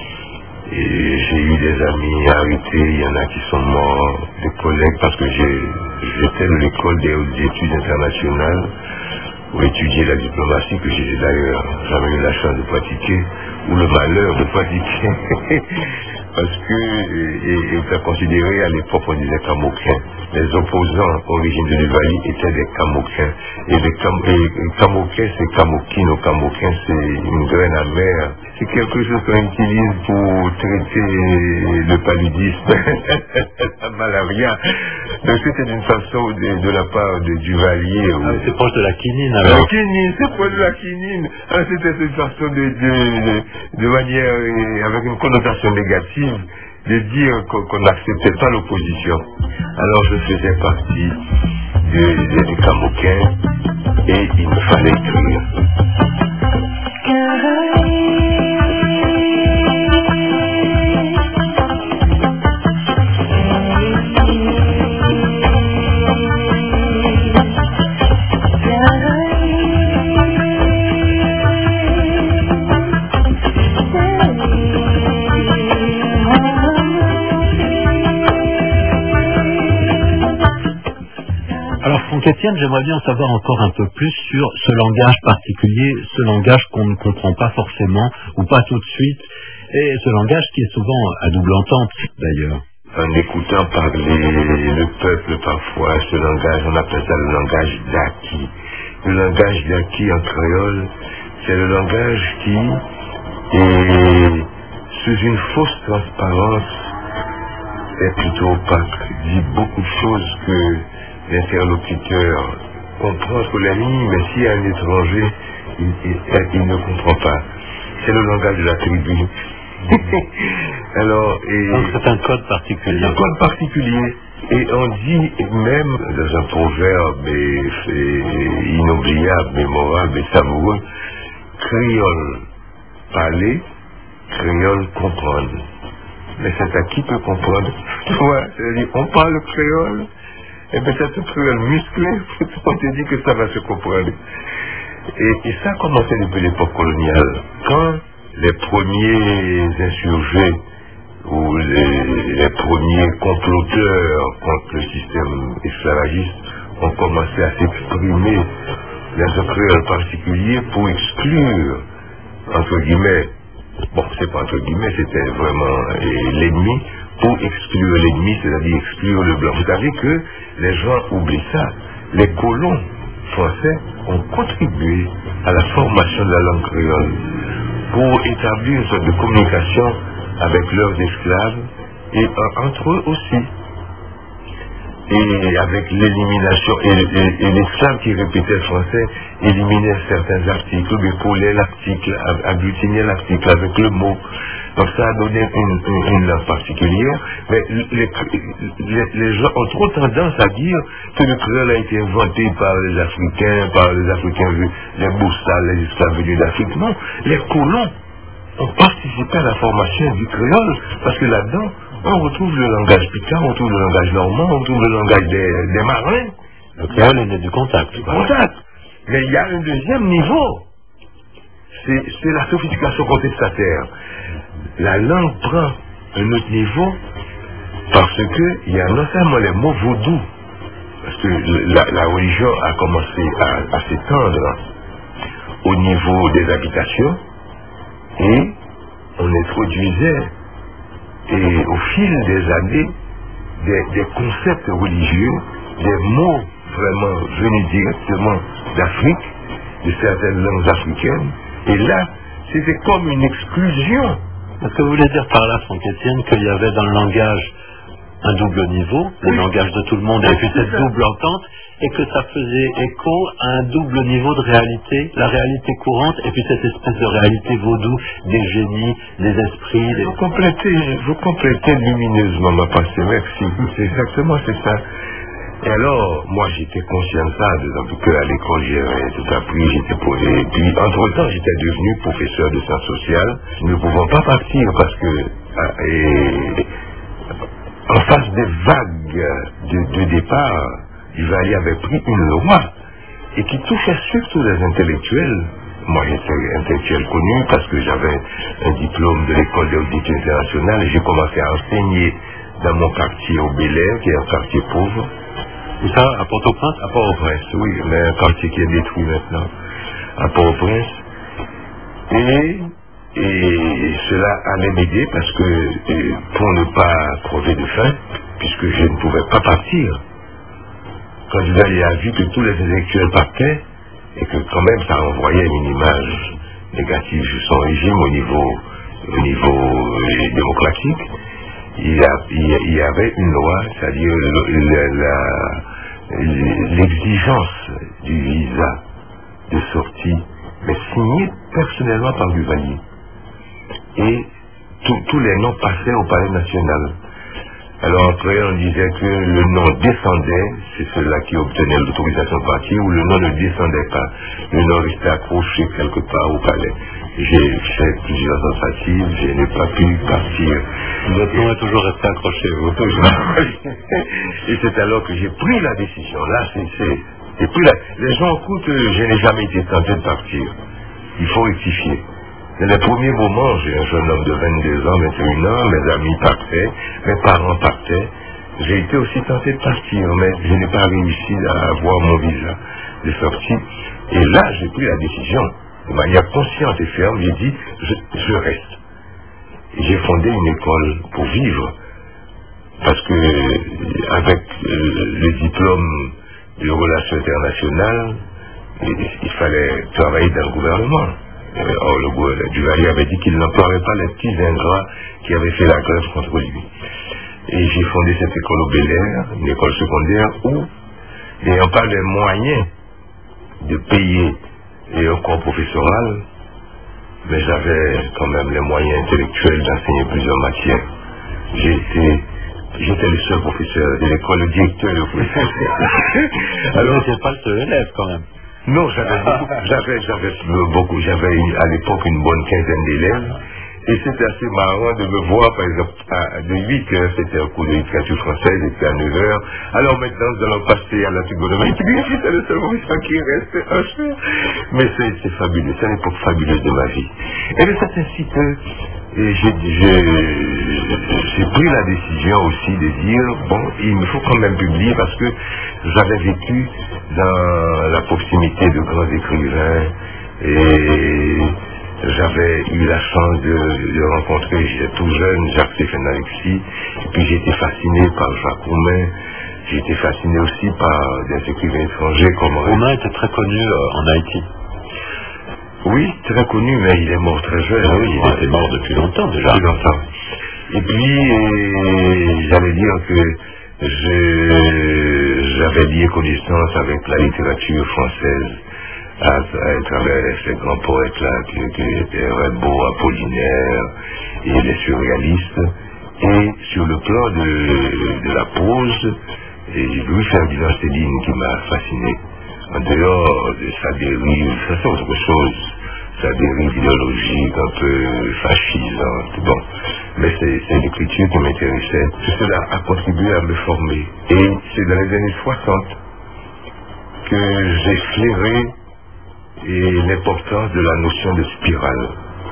Et j'ai eu des amis arrêtés, il y en a qui sont morts, des collègues, parce que j'étais de l'école des hautes études internationales pour étudier la diplomatie, que j'ai d'ailleurs jamais eu la chance de pratiquer, ou le malheur de pratiquer, parce que, on peut considérer, à l'époque on disait Camoquins. Les opposants au régime de Duvalier étaient des Camoquins. Et Camoquins, c'est Camoquine, Camoquins, c'est une graine amère. C'est quelque chose qu'on utilise pour traiter le paludisme, la malaria. Donc c'était une façon de la part de Duvalier. C'est proche de la quinine alors. La quinine, c'est proche de la quinine. C'était une façon de manière, avec une connotation négative, de dire qu'on n'acceptait pas l'opposition. Alors je faisais partie des Camoquins et il me fallait écrire. Fonck-Étienne, j'aimerais bien en savoir encore un peu plus sur ce langage particulier, ce langage qu'on ne comprend pas forcément ou pas tout de suite, et ce langage qui est souvent à double entente d'ailleurs. En écoutant parler le peuple parfois, ce langage, on appelle ça le langage d'Aki. Le langage d'Aki en créole, c'est le langage qui est sous une fausse transparence, est plutôt opaque, dit beaucoup de choses que l'interlocuteur comprend entre les lignes, mais s'il y a un étranger, il ne comprend pas. C'est le langage de la tribu. Alors, donc c'est un code particulier. Un code particulier. Et on dit même dans un proverbe inoubliable, mémorable et savoureux, créole parler, créole comprendre. Mais c'est à qui peut comprendre? Ouais, c'est-à-dire, on parle créole, et bien c'est un créole musclé, on te dit que ça va se comprendre. Et ça a commencé depuis l'époque coloniale. Quand les premiers insurgés ou les premiers comploteurs contre le système esclavagiste ont commencé à s'exprimer dans un créole particulier pour exclure, entre guillemets, bon, c'est pas entre guillemets, c'était vraiment l'ennemi, pour exclure l'ennemi, c'est-à-dire exclure le blanc. Vous savez que les gens oublient ça. Les colons français ont contribué à la formation de la langue créole pour établir une sorte de communication avec leurs esclaves et entre eux aussi. Et avec l'élimination, et l'esclave qui répétait le français éliminait certains articles, mais collait l'article, agglutinait l'article avec le mot. Donc ça a donné une langue particulière, mais les gens ont trop tendance à dire que le créole a été inventé par les Africains, les Boussales, les esclaves venus d'Afrique. Non, les colons ont participé à la formation du créole, parce que là-dedans, on retrouve le langage picard, on retrouve le langage normand, on retrouve le langage des marins. Le créole est du contact. Du contact. Mais il y a un deuxième niveau. C'est la sophistication contestataire. La langue prend un autre niveau parce qu'il y a non seulement les mots vaudous, parce que la religion a commencé à s'étendre au niveau des habitations et on introduisait et au fil des années des concepts religieux, des mots vraiment venus directement d'Afrique, de certaines langues africaines, et là c'était comme une exclusion. Est-ce que vous voulez dire par là, Fonck-Étienne, qu'il y avait dans le langage un double niveau, le langage de tout le monde, et puis cette double entente, et que ça faisait écho à un double niveau de réalité, la réalité courante, et puis cette espèce de réalité vaudou des génies, des esprits... Vous complétez lumineusement ma pensée, merci. C'est exactement ça. Et alors, moi j'étais conscient de ça, d'autant qu'à l'école j'avais tout appris, j'étais posé. Et puis, entre-temps, j'étais devenu professeur de sciences sociales. Nous ne pouvons pas partir parce que, en face des vagues de départ, Duvalier avait pris une loi et qui touchait surtout les intellectuels. Moi j'étais intellectuel connu parce que j'avais un diplôme de l'école d'érudition internationale et j'ai commencé à enseigner dans mon quartier au Bel-Air, qui est un quartier pauvre. Où ça, à Port-au-Prince? À Port-au-Prince, oui, mais un quartier qui est détruit maintenant, à Port-au-Prince. Et cela allait m'aider parce que, pour ne pas crever de faim, puisque je ne pouvais pas partir, quand Duvalier a vu que tous les intellectuels partaient, et que quand même ça envoyait une image négative sur son régime au niveau démocratique, il y avait une loi, c'est-à-dire l'exigence du visa de sortie, mais signé personnellement par Duvalier. Et tous les noms passaient au palais national. Alors après on disait que le nom descendait, c'est ceux-là qui obtenaient l'autorisation de partir, ou le nom ne descendait pas. Le nom restait accroché quelque part au palais. J'ai fait plusieurs tentatives, je n'ai pas pu partir. Votre nom est toujours resté accroché, vous. Et c'est alors que j'ai pris la décision. Là, les gens écoutent, je n'ai jamais été tenté de partir. Il faut rectifier. Dans les premiers moments, j'ai un jeune homme de 22 ans, 21 ans, mes amis partaient, mes parents partaient, j'ai été aussi tenté de partir, mais je n'ai pas réussi à avoir mon visa de sortie. Et là, j'ai pris la décision, de manière consciente et ferme, j'ai dit, je reste. J'ai fondé une école pour vivre, parce que avec le diplôme de relations internationales, il fallait travailler dans le gouvernement. Or, le gouverneur Duvalier avait dit qu'il n'emploierait pas les petits ingrats qui avaient fait la grève contre lui. Et j'ai fondé cette école au Bel-Air, une école secondaire où, n'ayant pas les moyens de payer un corps professoral, mais j'avais quand même les moyens intellectuels d'enseigner plusieurs matières. J'étais le seul professeur de l'école, le directeur de professeur. Alors, c'est pas le seul élève quand même. Non, j'avais beaucoup, j'avais à l'époque une bonne quinzaine d'élèves. Et c'était assez marrant de me voir, par exemple, de 8 heures, c'était un cours de littérature française, et puis à 9 heures. Alors maintenant, nous allons passer à la trigonométrie, c'est le seul professeur qui reste un cher. Mais c'est fabuleux, c'est une époque fabuleuse de ma vie. Et bien, c'est ainsi que j'ai pris la décision aussi de dire, bon, il me faut quand même publier parce que j'avais vécu dans la proximité de grands écrivains et j'avais eu la chance de rencontrer, j'étais tout jeune, Jacques-Stéphane Alexis, puis j'ai été fasciné par Jacques Roumain, j'ai été fasciné aussi par des écrivains étrangers comme Roumain était très connu en Haïti. Oui, très connu, mais il est mort très jeune. Ah oui, il était mort depuis longtemps déjà. Depuis longtemps. Et puis, j'allais dire que j'avais lié connaissance avec la littérature française à travers ces grands poètes-là qui étaient Rimbaud, Apollinaire et les surréalistes. Et sur le plan de la prose, Louis-Ferdinand Céline qui m'a fasciné. En dehors de sa dérive, ça c'est autre chose, sa dérive idéologique un peu fascisante, bon. Mais c'est l'écriture qui m'intéressait. Tout cela a contribué à me former. Et c'est dans les années 60 que j'ai flairé l'importance de la notion de spirale.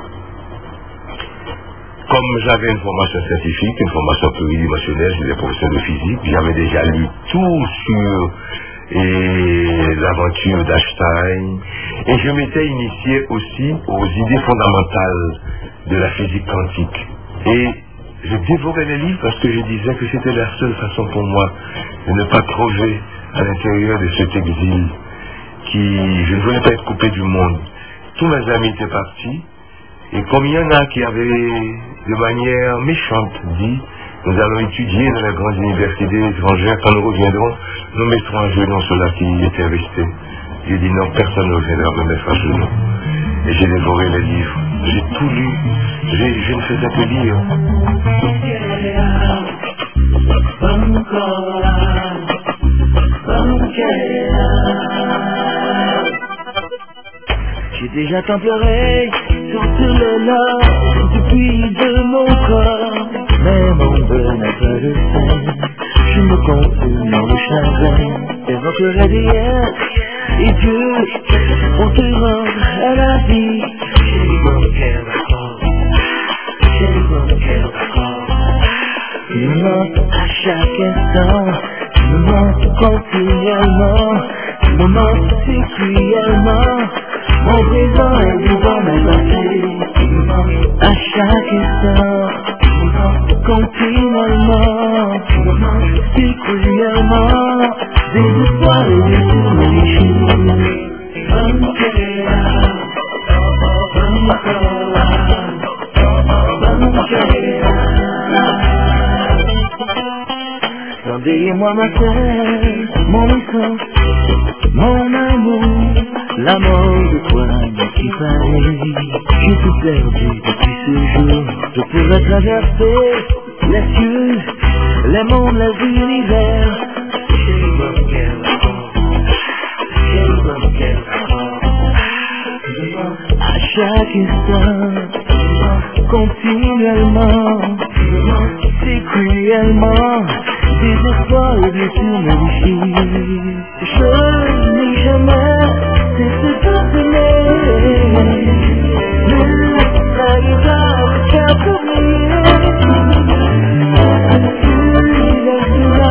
Comme j'avais une formation scientifique, une formation pluridimensionnelle, j'étais professeur de physique, j'avais déjà lu tout sur l'aventure d'Einstein, et je m'étais initié aussi aux idées fondamentales de la physique quantique. Et je dévorais les livres parce que je disais que c'était la seule façon pour moi de ne pas crever à l'intérieur de cet exil je ne voulais pas être coupé du monde. Tous mes amis étaient partis, et comme il y en a qui avaient de manière méchante dit, nous allons étudier dans les grandes universités étrangères, quand nous reviendrons, nous mettrons à genoux ceux-là qui étaient restés. J'ai dit non, personne ne reviendra me mettre à genoux. Et j'ai dévoré les livres. J'ai tout lu. Je ne faisais que lire. J'ai déjà tant pleuré sur tout le nord, depuis de mon corps. Mais mon bonheur n'a pas de fin, je me consume dans le chagrin. J'évoquerai d'hier, et Dieu, pour te rendre à la vie. J'ai mon cœur d'accord, j'ai mon cœur d'accord. Il me manque à chaque instant, il me manque continuellement, il me manque si cruellement. Mon présent est devant mes passés, il me manque à chaque instant, il me manque continuellement, il me manque si cruellement. Des espoirs et des tourments. Rendez-moi ma terre, mon essence, mon amour, la mort de toi qui paraît. J'ai tout perdu depuis ce jour. Je pourrais traverser les cieux, les mondes, les univers. J'ai mon cœur d'accord, j'ai mon cœur d'accord. À chaque instant, continuellement, si cruellement, des espoirs et des tourments. Je n'ai jamais cessé de t'aimer. Ne soyez pas qu'à t'oublier. Tu laisseras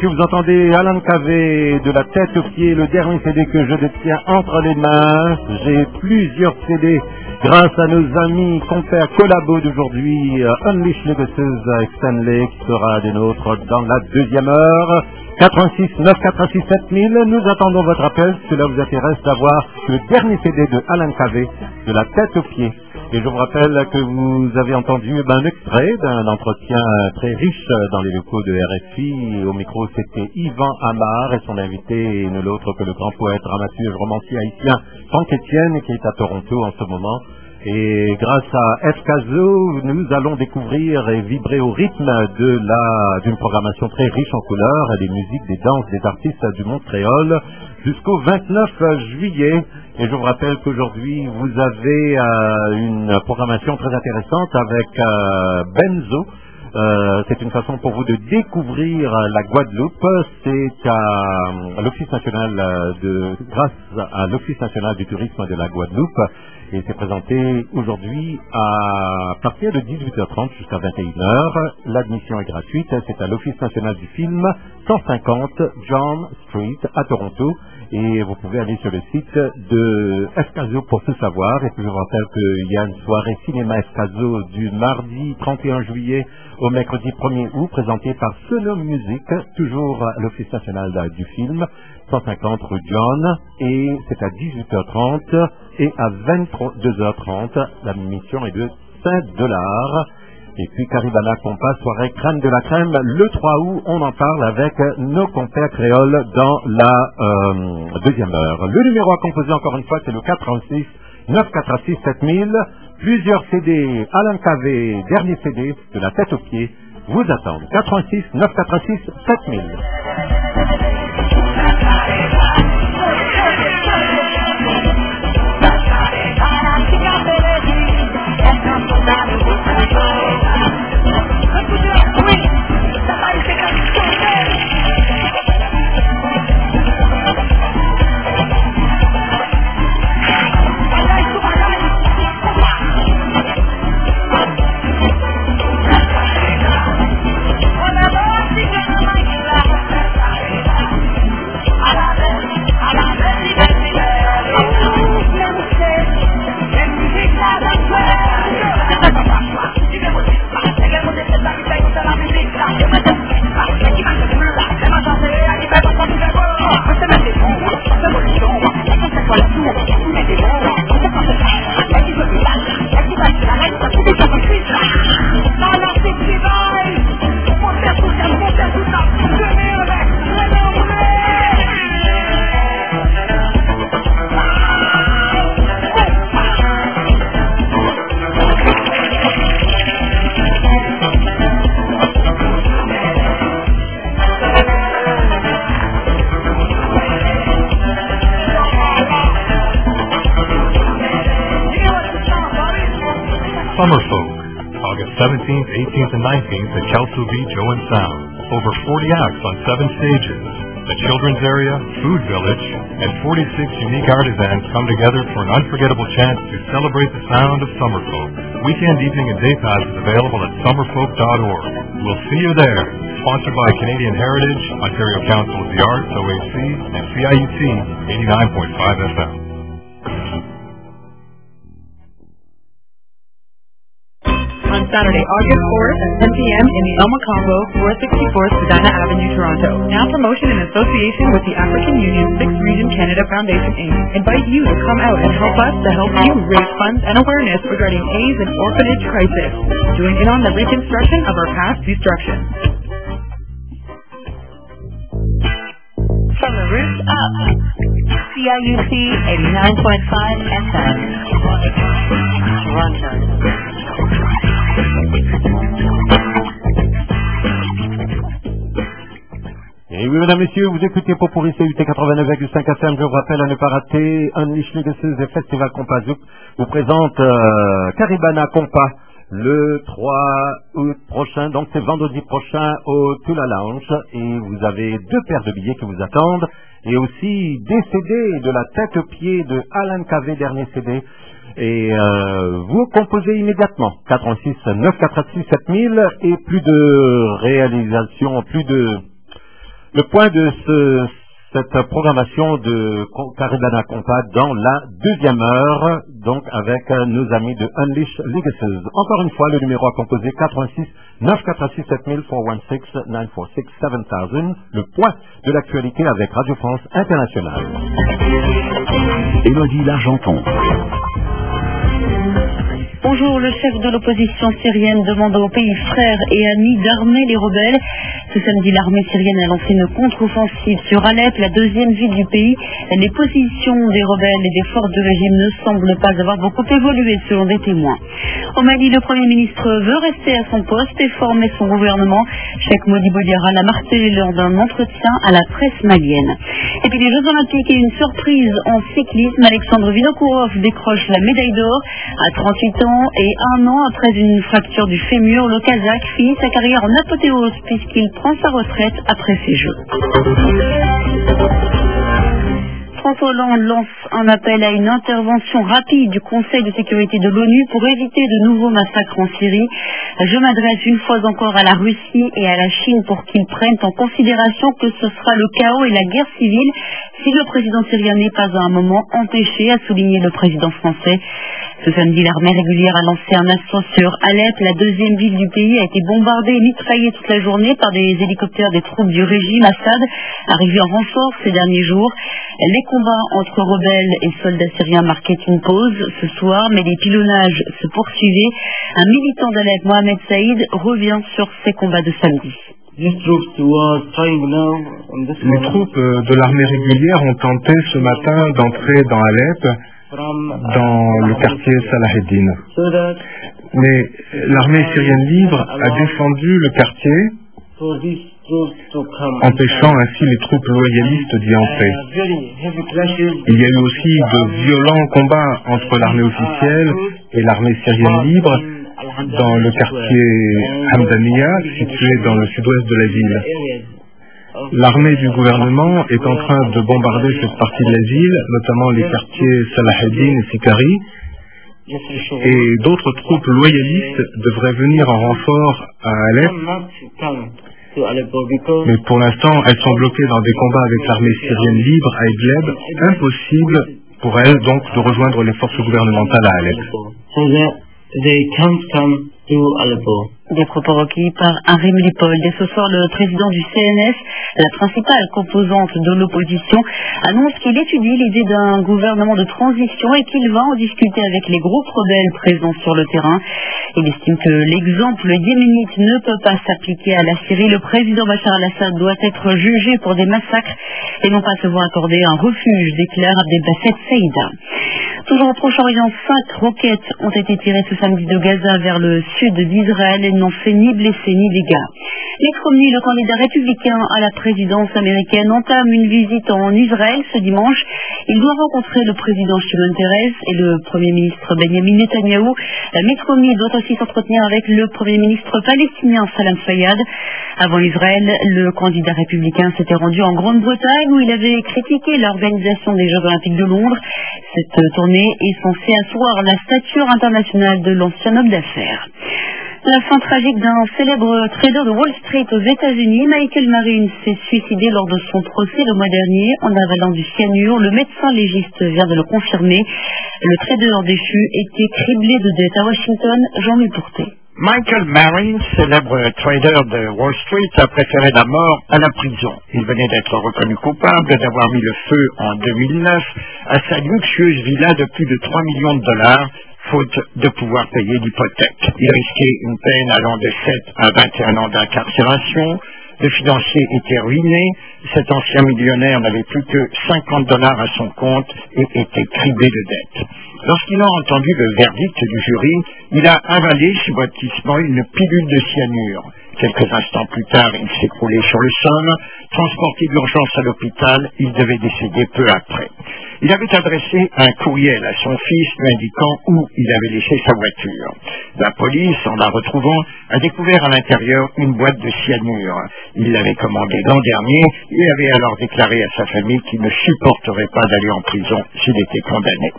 messieurs, vous entendez Alan Cavé de la tête aux pieds, le dernier CD que je détiens entre les mains. J'ai plusieurs CD grâce à nos amis, compères, collabos d'aujourd'hui. Unleash Legacies avec Stanley qui sera des nôtres dans la deuxième heure. 86 986 7000, nous attendons votre appel si cela vous intéresse d'avoir le dernier CD de Alan Cavé de la tête aux pieds. Et je vous rappelle que vous avez entendu un extrait d'un entretien très riche dans les locaux de RFI. Au micro, c'était Yvan Amar et son invité, nul autre que le grand poète, dramaturge, romancier haïtien Franck Etienne, qui est à Toronto en ce moment. Et grâce à FKZO, nous allons découvrir et vibrer au rythme d'une programmation très riche en couleurs, des musiques, des danses, des artistes du monde créole, jusqu'au 29 juillet. Et je vous rappelle qu'aujourd'hui, vous avez une programmation très intéressante avec Benzo. C'est une façon pour vous de découvrir la Guadeloupe. C'est à l'Office national grâce à l'Office national du tourisme de la Guadeloupe. Et c'est présenté aujourd'hui à partir de 18h30 jusqu'à 21h. L'admission est gratuite. C'est à l'Office national du film, 150 John Street à Toronto. Et vous pouvez aller sur le site de FKZO pour tout savoir. Et puis je vous rappelle qu'il y a une soirée cinéma FKZO du mardi 31 juillet au mercredi 1er août, présentée par Sono Music, toujours à l'Office national du film, 150 rue John. Et c'est à 18h30 et à 22h30. La mission est de $5. Et puis Caribana Compas, soirée crème de la crème, le 3 août, on en parle avec nos compères créoles dans la deuxième heure. Le numéro à composer encore une fois, c'est le 86 986 7000. Plusieurs CD, Alan Cavé, dernier CD, de la tête aux pieds, vous attendent. 86 986 7000. Summerfolk, August 17th, 18th, and 19th at Kelso Beach, Owen Sound. Over 40 acts on 7 stages. The Children's Area, Food Village, and 46 unique artisans come together for an unforgettable chance to celebrate the sound of Summerfolk. Weekend evening and day pass is available at summerfolk.org. We'll see you there. Sponsored by Canadian Heritage, Ontario Council of the Arts, OAC, and CIUT 89.5 FM. Saturday, August 4th at 10 p.m. in the Elma Combo, 464th Medina Avenue, Toronto. Now promotion in association with the African Union 6th Region Canada Foundation, Inc. invite you to come out and help us to help you raise funds and awareness regarding AIDS and orphanage crisis. Join in on the reconstruction of our past destruction. From the roots up, CIUT 89.5 FM, Toronto. Et oui, mesdames, messieurs, vous écoutez Popuri CUT 89,5 FM. Je vous rappelle à ne pas rater Unleash Legacies et Festival Compazouk vous présente Caribana Compas le 3 août prochain. Donc c'est vendredi prochain au Tula Lounge. Et vous avez 2 paires de billets qui vous attendent. Et aussi des CD de la tête aux pieds de Alan Cavé, dernier CD. Et vous composez immédiatement 86 986 7000 et plus de réalisation, plus de Le point de cette programmation de Caridana Compa dans la deuxième heure, donc avec nos amis de Unleash Legacies. Encore une fois, le numéro à composer 86 946 7000 416 946 7000. Le point de l'actualité avec Radio France Internationale. Élodie L'Argenton. Bonjour, le chef de l'opposition syrienne demande aux pays frères et amis d'armer les rebelles. Ce samedi, l'armée syrienne a lancé une contre-offensive sur Alep, la deuxième ville du pays. Les positions des rebelles et des forces du régime ne semblent pas avoir beaucoup évolué selon des témoins. Au Mali, le Premier ministre veut rester à son poste et former son gouvernement. Cheikh Modibo Diarra l'a martelé lors d'un entretien à la presse malienne. Et puis les Jeux Olympiques et une surprise en cyclisme. Alexandre Vinokourov décroche la médaille d'or à 38 ans. Et un an après une fracture du fémur, le Kazakh finit sa carrière en apothéose puisqu'il prend sa retraite après ces Jeux. François Hollande lance un appel à une intervention rapide du Conseil de sécurité de l'ONU pour éviter de nouveaux massacres en Syrie. Je m'adresse une fois encore à la Russie et à la Chine pour qu'ils prennent en considération que ce sera le chaos et la guerre civile si le président syrien n'est pas à un moment empêché, a souligné le président français. Ce samedi, l'armée régulière a lancé un assaut sur Alep. La deuxième ville du pays a été bombardée et mitraillée toute la journée par des hélicoptères des troupes du régime Assad, arrivés en renfort ces derniers jours. Les combats entre rebelles et soldats syriens marquaient une pause ce soir, mais les pilonnages se poursuivaient. Un militant d'Alep, Mohamed Saïd, revient sur ces combats de samedi. Les troupes de l'armée régulière ont tenté ce matin d'entrer dans Alep, dans le quartier Salaheddin. Mais l'armée syrienne libre a défendu le quartier, empêchant ainsi les troupes loyalistes d'y entrer. Il y a eu aussi de violents combats entre l'armée officielle et l'armée syrienne libre dans le quartier Hamdaniya, situé dans le sud-ouest de la ville. L'armée du gouvernement est en train de bombarder cette partie de la ville, notamment les quartiers Salaheddin et Sikari, et d'autres troupes loyalistes devraient venir en renfort à Alep, mais pour l'instant elles sont bloquées dans des combats avec l'armée syrienne libre à Idlib. Impossible pour elles donc de rejoindre les forces gouvernementales à Alep. Des propos recueillis par Arim Lipold. Et ce soir, le président du CNS, la principale composante de l'opposition, annonce qu'il étudie l'idée d'un gouvernement de transition et qu'il va en discuter avec les groupes rebelles présents sur le terrain. Il estime que l'exemple yéménite ne peut pas s'appliquer à la Syrie. Le président Bachar al-Assad doit être jugé pour des massacres et non pas se voir accorder un refuge, déclare Abdelbasset Saïda. Toujours au Proche-Orient, 5 roquettes ont été tirées ce samedi de Gaza vers le sud d'Israël et n'ont fait ni blessés ni dégâts. Mitt Romney, le candidat républicain à la présidence américaine, entame une visite en Israël ce dimanche. Il doit rencontrer le président Shimon Peres et le premier ministre Benjamin Netanyahou. Mitt Romney doit aussi s'entretenir avec le premier ministre palestinien Salam Fayyad. Avant Israël, le candidat républicain s'était rendu en Grande-Bretagne où il avait critiqué l'organisation des Jeux Olympiques de Londres. Cette tournée est censée asseoir la stature internationale de l'ancien homme d'affaires. La fin tragique d'un célèbre trader de Wall Street aux États-Unis, Michael Marine, s'est suicidé lors de son procès le mois dernier en avalant du cyanure. Le médecin légiste vient de le confirmer. Le trader déchu était criblé de dettes à Washington. Jean-Louis Pourté. Michael Marine, célèbre trader de Wall Street, a préféré la mort à la prison. Il venait d'être reconnu coupable d'avoir mis le feu en 2009 à sa luxueuse villa de plus de 3 millions de dollars, faute de pouvoir payer l'hypothèque. Il risquait une peine allant de 7 à 21 ans d'incarcération. Le financier était ruiné. Cet ancien millionnaire n'avait plus que 50 dollars à son compte et était criblé de dettes. Lorsqu'il a entendu le verdict du jury, il a avalé subrepticement une pilule de cyanure. Quelques instants plus tard, il s'écroulait sur le sol. Transporté d'urgence à l'hôpital, il devait décéder peu après. Il avait adressé un courriel à son fils lui indiquant où il avait laissé sa voiture. La police, en la retrouvant, a découvert à l'intérieur une boîte de cyanure. Il l'avait commandée l'an dernier et avait alors déclaré à sa famille qu'il ne supporterait pas d'aller en prison s'il était condamné.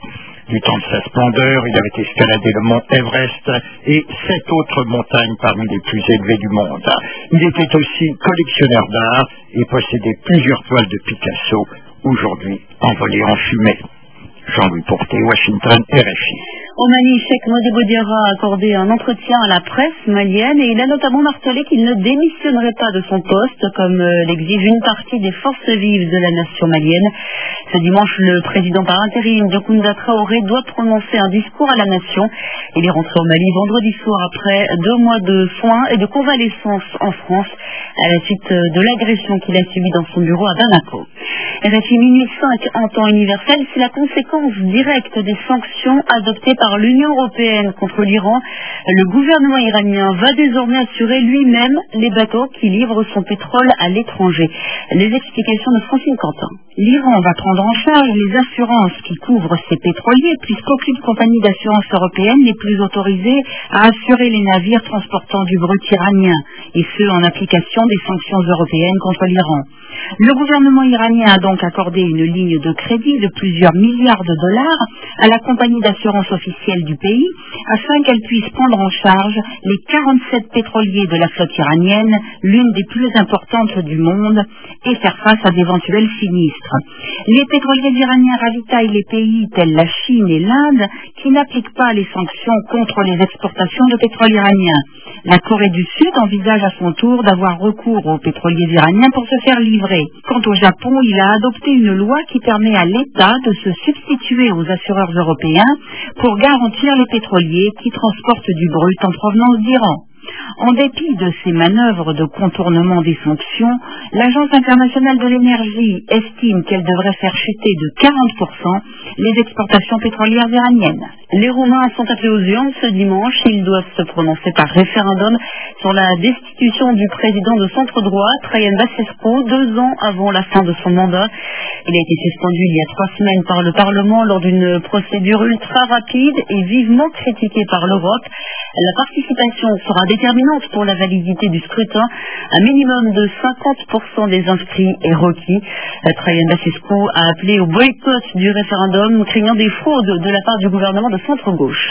Du temps de sa splendeur, il avait escaladé le mont Everest et 7 autres montagnes parmi les plus élevées du monde. Il était aussi collectionneur d'art et possédait plusieurs toiles de Picasso, aujourd'hui envolées en fumée. Jean-Louis Porté, Washington, RFI. Au Mali, Cheikh Modibo Diarra a accordé un entretien à la presse malienne et il a notamment martelé qu'il ne démissionnerait pas de son poste comme l'exige une partie des forces vives de la nation malienne. Ce dimanche, le président par intérim Diokounda Traoré doit prononcer un discours à la nation. Il est rentré au Mali vendredi soir après 2 mois de soins et de convalescence en France à la suite de l'agression qu'il a subie dans son bureau à Bamako. RFI minuit 5 en temps universel, c'est la conséquence directe des sanctions adoptées par l'Union européenne contre l'Iran. Le gouvernement iranien va désormais assurer lui-même les bateaux qui livrent son pétrole à l'étranger. Les explications de Francine Quentin. L'Iran va prendre en charge les assurances qui couvrent ses pétroliers puisqu'aucune compagnie d'assurance européenne n'est plus autorisée à assurer les navires transportant du brut iranien, et ce en application des sanctions européennes contre l'Iran. Le gouvernement iranien a donc accordé une ligne de crédit de plusieurs milliards de dollars à la compagnie d'assurance officielle du pays afin qu'elle puisse prendre en charge les 47 pétroliers de la flotte iranienne, l'une des plus importantes du monde, et faire face à d'éventuels sinistres. Les pétroliers iraniens ravitaillent les pays tels la Chine et l'Inde qui n'appliquent pas les sanctions contre les exportations de pétrole iranien. La Corée du Sud envisage à son tour d'avoir recours aux pétroliers iraniens pour se faire livrer. Quant au Japon, il a adopté une loi qui permet à l'État de se substituer aux assureurs européens pour garantir les pétroliers qui transportent du brut en provenance d'Iran. En dépit de ces manœuvres de contournement des sanctions, l'Agence internationale de l'énergie estime qu'elle devrait faire chuter de 40% les exportations pétrolières iraniennes. Les Roumains sont appelés aux urnes ce dimanche. Ils doivent se prononcer par référendum sur la destitution du président de centre-droit, Traian Băsescu, 2 ans avant la fin de son mandat. Il a été suspendu il y a 3 semaines par le Parlement lors d'une procédure ultra rapide et vivement critiquée par l'Europe. La participation sera déterminante pour la validité du scrutin. Un minimum de 50% des inscrits est requis. Traian Băsescu a appelé au boycott du référendum, craignant des fraudes de la part du gouvernement de centre-gauche.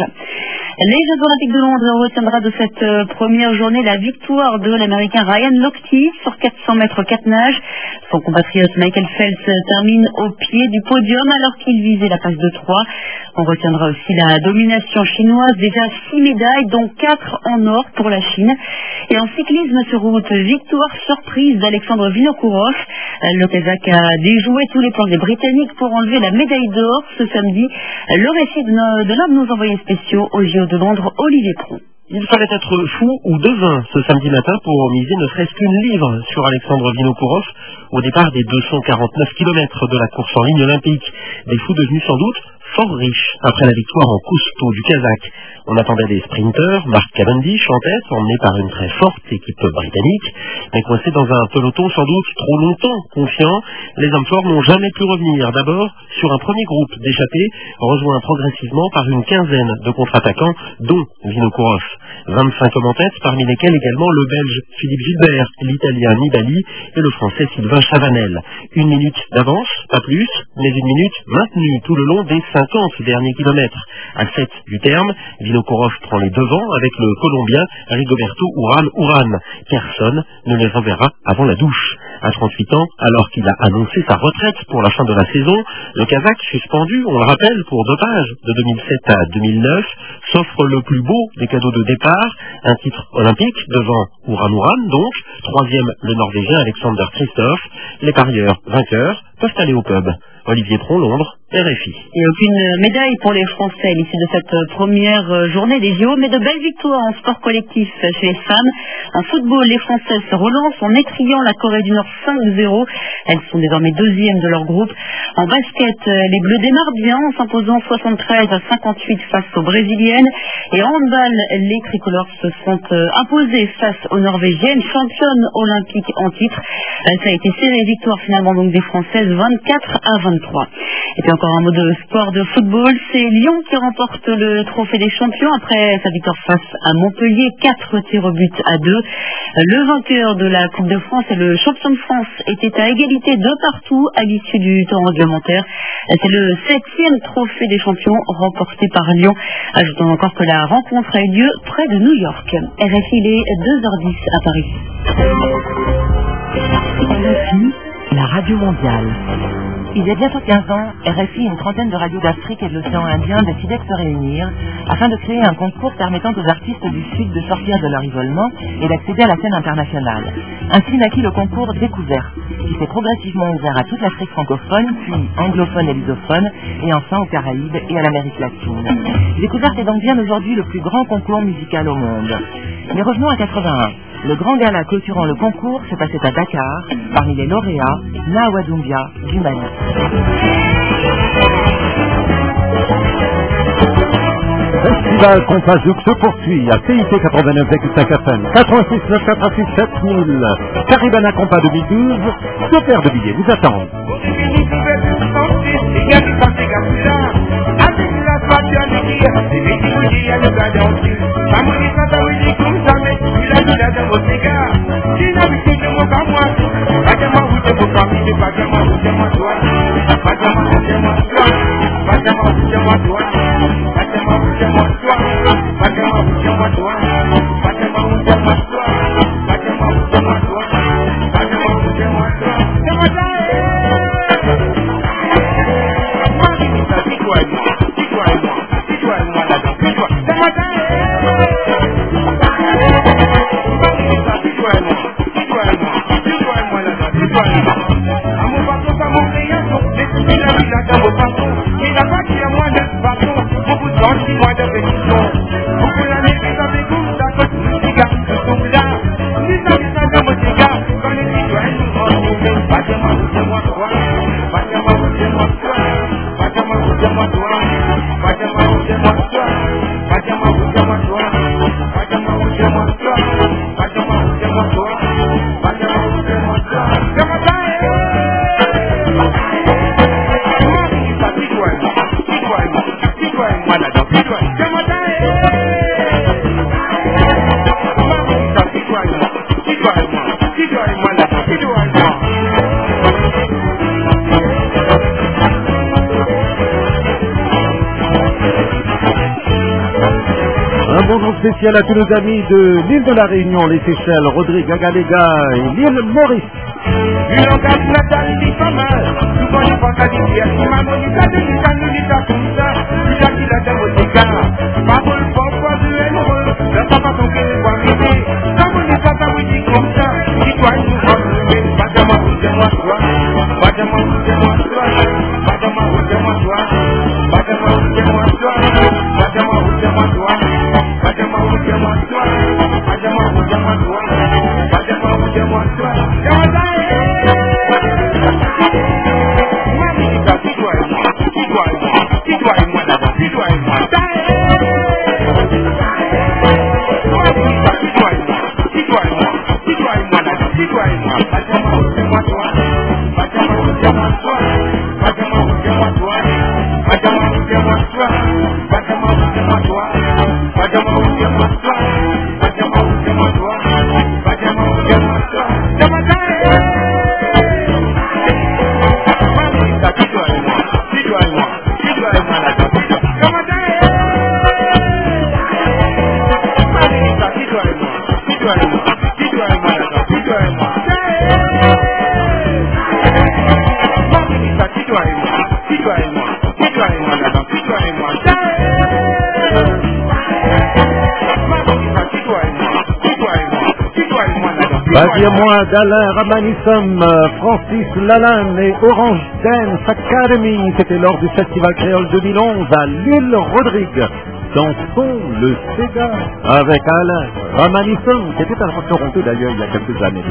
Les Jeux Olympiques de Londres retiendra de cette première journée la victoire de l'Américain Ryan Lochte sur 400 mètres 4 nages. Son compatriote Michael Phelps termine au pied du podium alors qu'il visait la passe de 3. On retiendra aussi la domination chinoise, déjà 6 médailles, dont 4 en or pour la Chine. Et en cyclisme sur route, victoire surprise d'Alexandre Vinokourov. Le Kazakh a déjoué tous les plans des Britanniques pour enlever la médaille d'or ce samedi. Le récit de l'un de nos envoyés spéciaux au JO de Londres, Olivier Pron. Il fallait être fou ou devin ce samedi matin pour miser ne serait-ce qu'une livre sur Alexandre Vinokourov au départ des 249 km de la course en ligne olympique. Des fous devenus sans doute fort riches après la victoire en costaud du Kazakh. On attendait des sprinteurs, Mark Cavendish en tête, emmené par une très forte équipe britannique, mais coincé dans un peloton sans doute trop longtemps confiant, les hommes forts n'ont jamais pu revenir. D'abord sur un premier groupe d'échappés, rejoint progressivement par une quinzaine de contre-attaquants, dont Vinokourov. 25 hommes en tête, parmi lesquels également le Belge Philippe Gilbert, l'Italien Nibali et le Français Sylvain Chavanel. 1 minute d'avance, pas plus, mais 1 minute maintenue tout le long des 50 derniers kilomètres. À 7 du terme, Vinokourov prend les devants avec le Colombien Rigoberto Urán. Personne ne les reverra avant la douche. À 38 ans, alors qu'il a annoncé sa retraite pour la fin de la saison, le Kazakh, suspendu, on le rappelle, pour dopage de 2007 à 2009, s'offre le plus beau des cadeaux de départ, un titre olympique devant Urán donc, 3e le Norvégien Alexander Kristoff. Les parieurs vainqueurs peuvent aller au pub. Olivier Pron, Londres, RFI. Et aucune médaille pour les Français à l'issue de cette première journée des JO, mais de belles victoires en sport collectif chez les femmes. En football, les Françaises se relancent en étriant la Corée du Nord 5-0. Elles sont désormais 2e de leur groupe. En basket, les Bleus démarrent bien en s'imposant 73-58 face aux Brésiliennes. Et en handball, les tricolores se sont imposés face aux Norvégiennes, championnes olympiques en titre. Ça a été serré, victoire finalement donc des Françaises 24-23. Et puis encore un mot de sport de football, c'est Lyon qui remporte le trophée des champions après sa victoire face à Montpellier, 4 tirs au but à 2. Le vainqueur de la Coupe de France et le champion de France était à égalité de partout à l'issue du temps réglementaire. C'est le 7e trophée des champions remporté par Lyon. Ajoutons encore que la rencontre a eu lieu près de New York. RFI, il est 2h10 à Paris. RFI, la radio mondiale. Il y a bientôt 15 ans, RFI et une trentaine de radios d'Afrique et de l'océan Indien décidaient de se réunir afin de créer un concours permettant aux artistes du Sud de sortir de leur isolement et d'accéder à la scène internationale. Ainsi naquit le concours Découverte, qui s'est progressivement ouvert à toute l'Afrique francophone, puis anglophone et lusophone, et enfin aux Caraïbes et à l'Amérique latine. Découverte est donc bien aujourd'hui le plus grand concours musical au monde. Mais revenons à 81. Le grand gala clôturant le concours se passait à Dakar, parmi les lauréats, Nawa Doumbia du Mali. Festival Compazouk se poursuit à CIT 89,5 FM, 86 986 7000, Caribana Compa 2012, deux paires de billets vous attendent. Spécial à tous nos amis de l'île de la Réunion, les Seychelles, Rodrigue, Gagalega et l'île Maurice. Badiez-moi d'Alain Ramanissom, Francis Lalanne et Orange Dance Academy. C'était lors du Festival Créole 2011 à l'île Rodrigue. Dansons le Sega avec Alain Ramanissom, qui était à Toronto d'ailleurs il y a quelques années.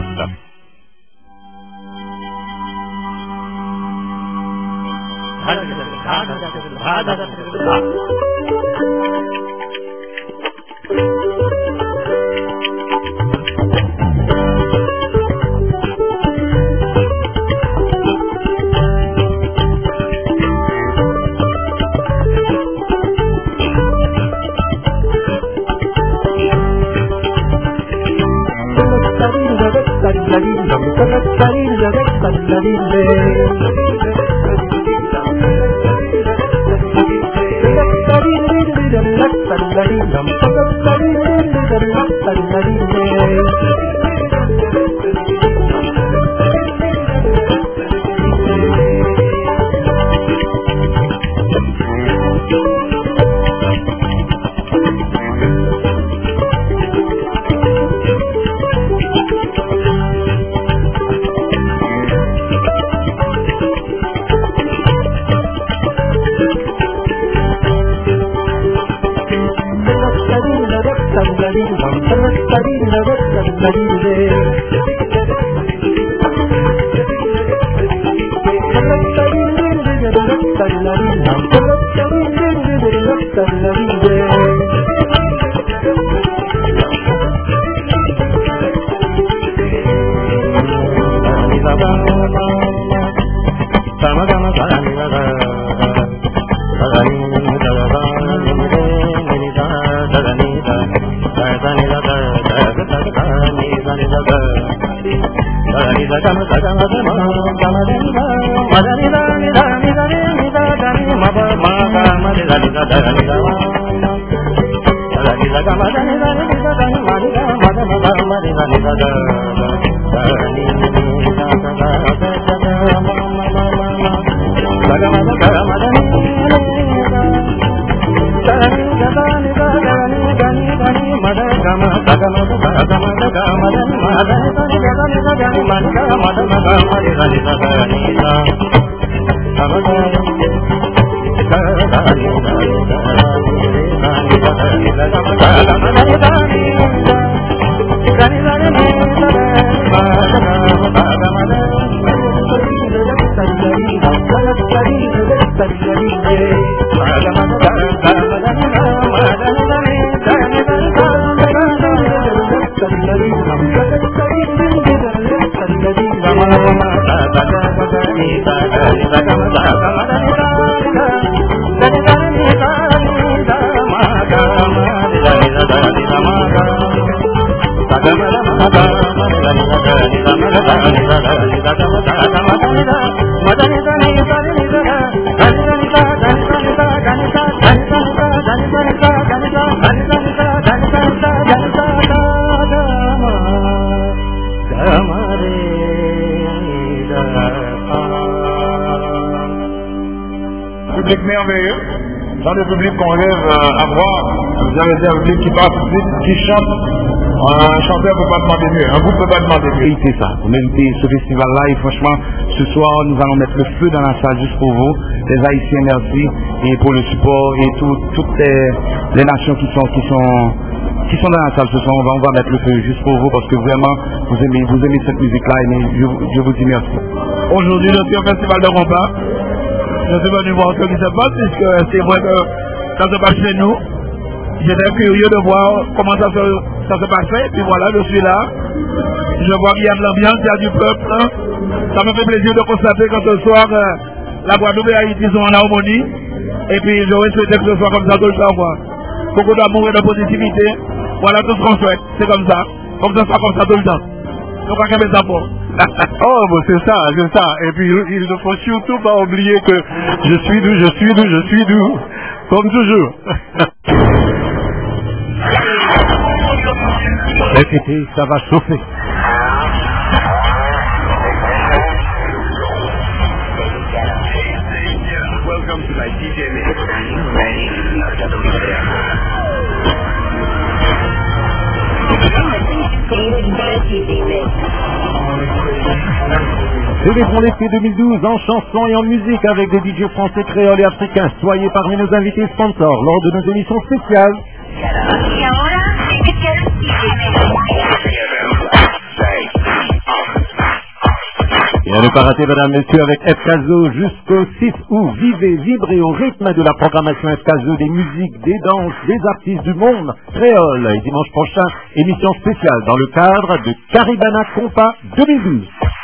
Public merveilleux, dans le public qu'on rêve à voir, vous avez dit un public qui participe, qui chante. Un chanteur ne peut pas demander mieux, un groupe ne peut pas demander mieux. Oui, c'est ça. On a invité ce festival-là et franchement, ce soir, nous allons mettre le feu dans la salle juste pour vous, les Haïtiens, merci, et pour le support et toutes les nations qui sont dans la salle ce soir. On va mettre le feu juste pour vous parce que vraiment, vous aimez cette musique-là et je vous dis merci. Aujourd'hui, nous sommes au festival de combat. Je suis venu voir ce qui se passe puisque c'est vrai que ça se passe chez nous. J'étais curieux de voir comment ça se passait. Puis voilà, je suis là. Je vois qu'il y a de l'ambiance, il y a du peuple. Hein. Ça me fait plaisir de constater que ce soir, la Guadeloupe et Haïti sont en harmonie. Et puis j'aurais souhaité que ce soit comme ça tout le temps. Beaucoup d'amour et de positivité. Voilà tout ce qu'on souhaite. C'est comme ça. Comme ça soit comme ça tout le temps. Donc on va ça pour. Oh, bon, c'est ça. Et puis, il ne faut surtout pas oublier que je suis doux. Comme toujours. Répétez, ça va chauffer. Welcome to my DJ mix. Célébrons l'été 2012 en chanson et en musique avec des DJ français, créoles et africains. Soyez parmi nos invités sponsors lors de nos émissions spéciales. Et à ne pas rater, mesdames, messieurs, avec FKZO jusqu'au 6 août. Vivez, vibrez au rythme de la programmation FKZO, des musiques, des danses, des artistes du monde créole. Et dimanche prochain, émission spéciale dans le cadre de Caribana Compa 2012.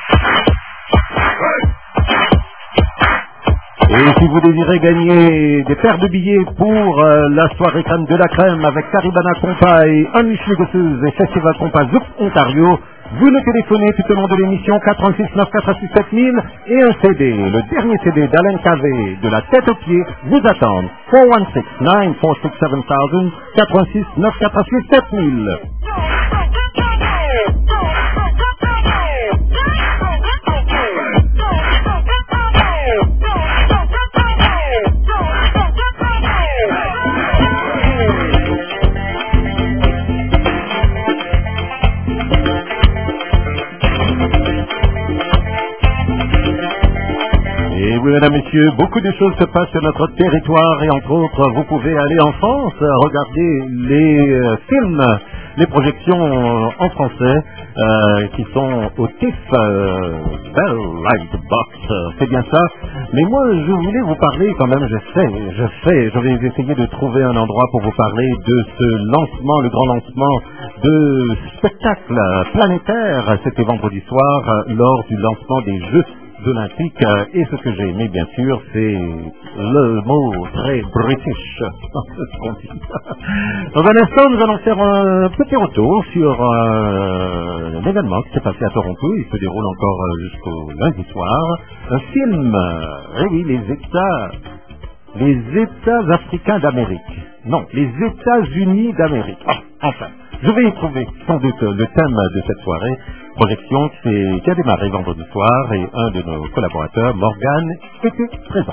Et si vous désirez gagner des paires de billets pour la soirée crème de la crème avec Caribana Compa et Unleash Legacies et Festival Compa Zouk Ontario, Vous nous téléphonez tout au long de l'émission 86 986 7000 et un CD, le dernier CD d'Alain Cavé, de la tête aux pieds, vous attendent. 416 946 7000, 86 986 7000. Et oui, mesdames, messieurs, beaucoup de choses se passent sur notre territoire et entre autres, vous pouvez aller en France, regarder les films, les projections en français qui sont au TIFF, Bell Light Box, c'est bien ça. Mais moi, je voulais vous parler quand même, je vais essayer de trouver un endroit pour vous parler de ce lancement, le grand lancement de spectacle planétaire. C'était vendredi soir lors du lancement des Jeux olympiques, et ce que j'ai aimé bien sûr c'est le mot très british. Dans un instant nous allons faire un petit retour sur l'événement qui s'est passé à Toronto. Il se déroule encore jusqu'au lundi soir. Un film, eh oui, les États africains d'Amérique. Non, les États-Unis d'Amérique. Enfin, je vais y trouver sans doute le thème de cette soirée. Projection qui a démarré vendredi soir et un de nos collaborateurs, Morgane, était présent.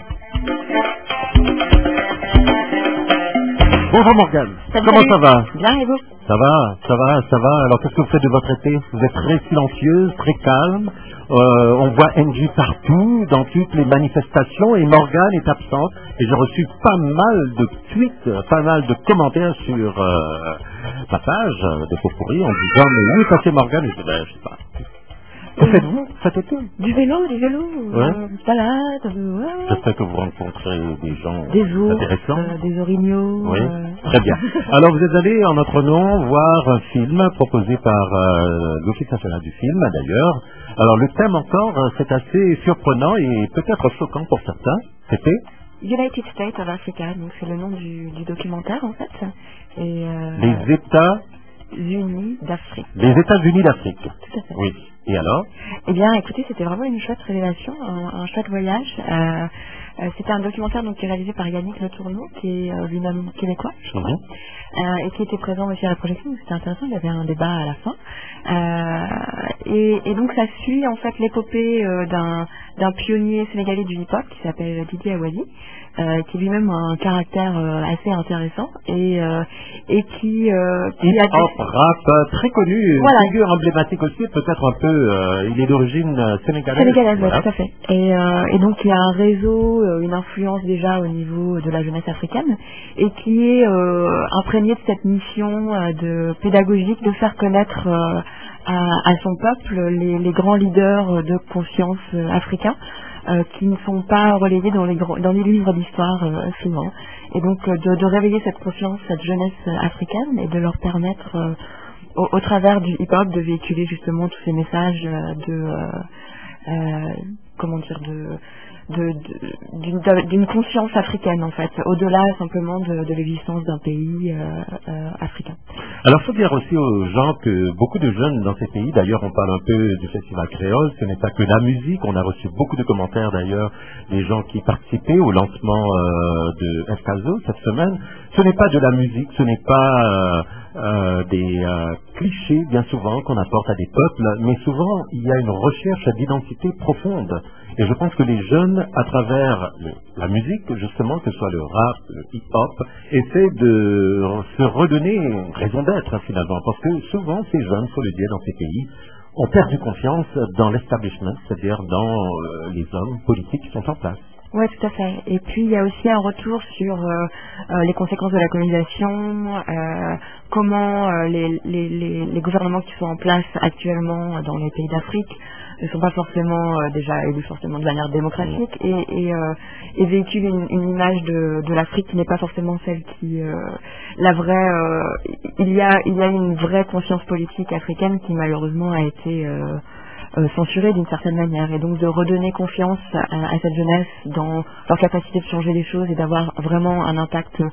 Bonjour Morgane, comment ça va? Bien et vous? Ça va. Alors qu'est-ce que vous faites de votre été? Vous êtes très silencieuse, très calme. On voit Angie partout, dans toutes les manifestations, et Morgane est absente. Et j'ai reçu pas mal de tweets, pas mal de commentaires sur ma page de Pot-Pourri en disant mais où est passé Morgane? Et je dis ben, je sais pas. Que faites-vous cet été? Du vélo, ouais. Balade, ouais. J'espère que vous rencontrez des gens intéressants. Des orignaux. Oui, très bien. Alors vous êtes allé en notre nom voir un film proposé par l'Office national du film d'ailleurs. Alors le thème encore, c'est assez surprenant et peut-être choquant pour certains. C'était United States of Africa, donc c'est le nom du documentaire en fait. Et, les États-Unis d'Afrique. Les États-Unis d'Afrique. Tout à fait. Oui. Et alors? Eh bien, écoutez, c'était vraiment une chouette révélation, un chouette voyage. C'était un documentaire donc qui est réalisé par Yannick Le Tourneau, qui est lui-même québécois, je crois, et qui était présent aussi à la projection. Donc c'était intéressant, il y avait un débat à la fin. Et donc ça suit en fait l'épopée d'un pionnier sénégalais du hip-hop qui s'appelle Didier Awadi, qui lui-même a un caractère assez intéressant et qui hip-hop, rap, très connu, voilà. Figure emblématique aussi, peut-être un peu, il est d'origine sénégalaise. Sénégalaise, voilà. tout à fait. Et donc il y a un réseau, une influence déjà au niveau de la jeunesse africaine et qui est imprégné de cette mission de pédagogique de faire connaître à son peuple les grands leaders de conscience africains qui ne sont pas relayés dans les livres d'histoire souvent. Et donc de réveiller cette conscience, cette jeunesse africaine et de leur permettre au travers du hip-hop de véhiculer justement tous ces messages d'une conscience africaine en fait, au-delà simplement de l'existence d'un pays africain. Alors il faut dire aussi aux gens que beaucoup de jeunes dans ces pays, d'ailleurs on parle un peu du festival créole, ce n'est pas que la musique, on a reçu beaucoup de commentaires d'ailleurs, des gens qui participaient au lancement de Escaso cette semaine. Ce n'est pas de la musique, ce n'est pas des clichés bien souvent qu'on apporte à des peuples, mais souvent il y a une recherche d'identité profonde. Et je pense que les jeunes, à travers la musique, justement, que ce soit le rap, le hip-hop, essaient de se redonner une raison d'être, finalement. Parce que souvent, ces jeunes, il faut le dire, dans ces pays, ont perdu confiance dans l'establishment, c'est-à-dire dans les hommes politiques qui sont en place. Oui, tout à fait. Et puis, il y a aussi un retour sur les conséquences de la colonisation, comment les gouvernements qui sont en place actuellement dans les pays d'Afrique ne sont pas forcément déjà élus forcément de manière démocratique et véhiculent une image de l'Afrique qui n'est pas forcément celle qui la vraie il y a une vraie conscience politique africaine qui malheureusement a été censurée d'une certaine manière, et donc de redonner confiance à cette jeunesse dans leur capacité de changer les choses et d'avoir vraiment un impact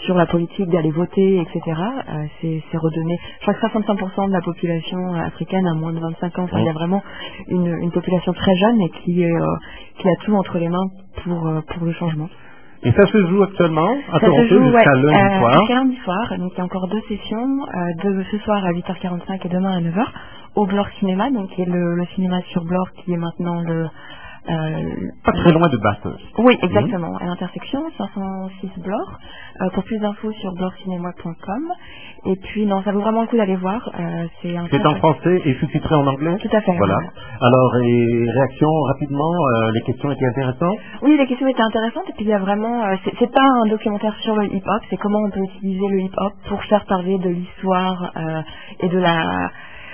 sur la politique, d'aller voter, etc. C'est redonné. Je crois que 65% de la population africaine a moins de 25 ans. Enfin, il y a vraiment une population très jeune et qui a tout entre les mains pour le changement. Et ça se joue actuellement à Ça Toronto se joue, jusqu'à lundi soir. Jusqu'à lundi soir. Donc il y a encore 2 sessions, ce soir à 8h45 et demain à 9h, au Bloor Cinéma, donc qui est le cinéma sur Bloor qui est maintenant le... Pas très loin de Bathurst. Oui, exactement, à l'intersection, 506 Bloor. Pour plus d'infos sur bloorcinema.com. Et puis, non, ça vaut vraiment le coup d'aller voir. C'est en français et sous-titré en anglais? Tout à fait. Voilà. Alors, et réaction rapidement, les questions étaient intéressantes? Oui, les questions étaient intéressantes. Et puis, il y a vraiment... c'est pas un documentaire sur le hip-hop, c'est comment on peut utiliser le hip-hop pour faire parler de l'histoire et de la...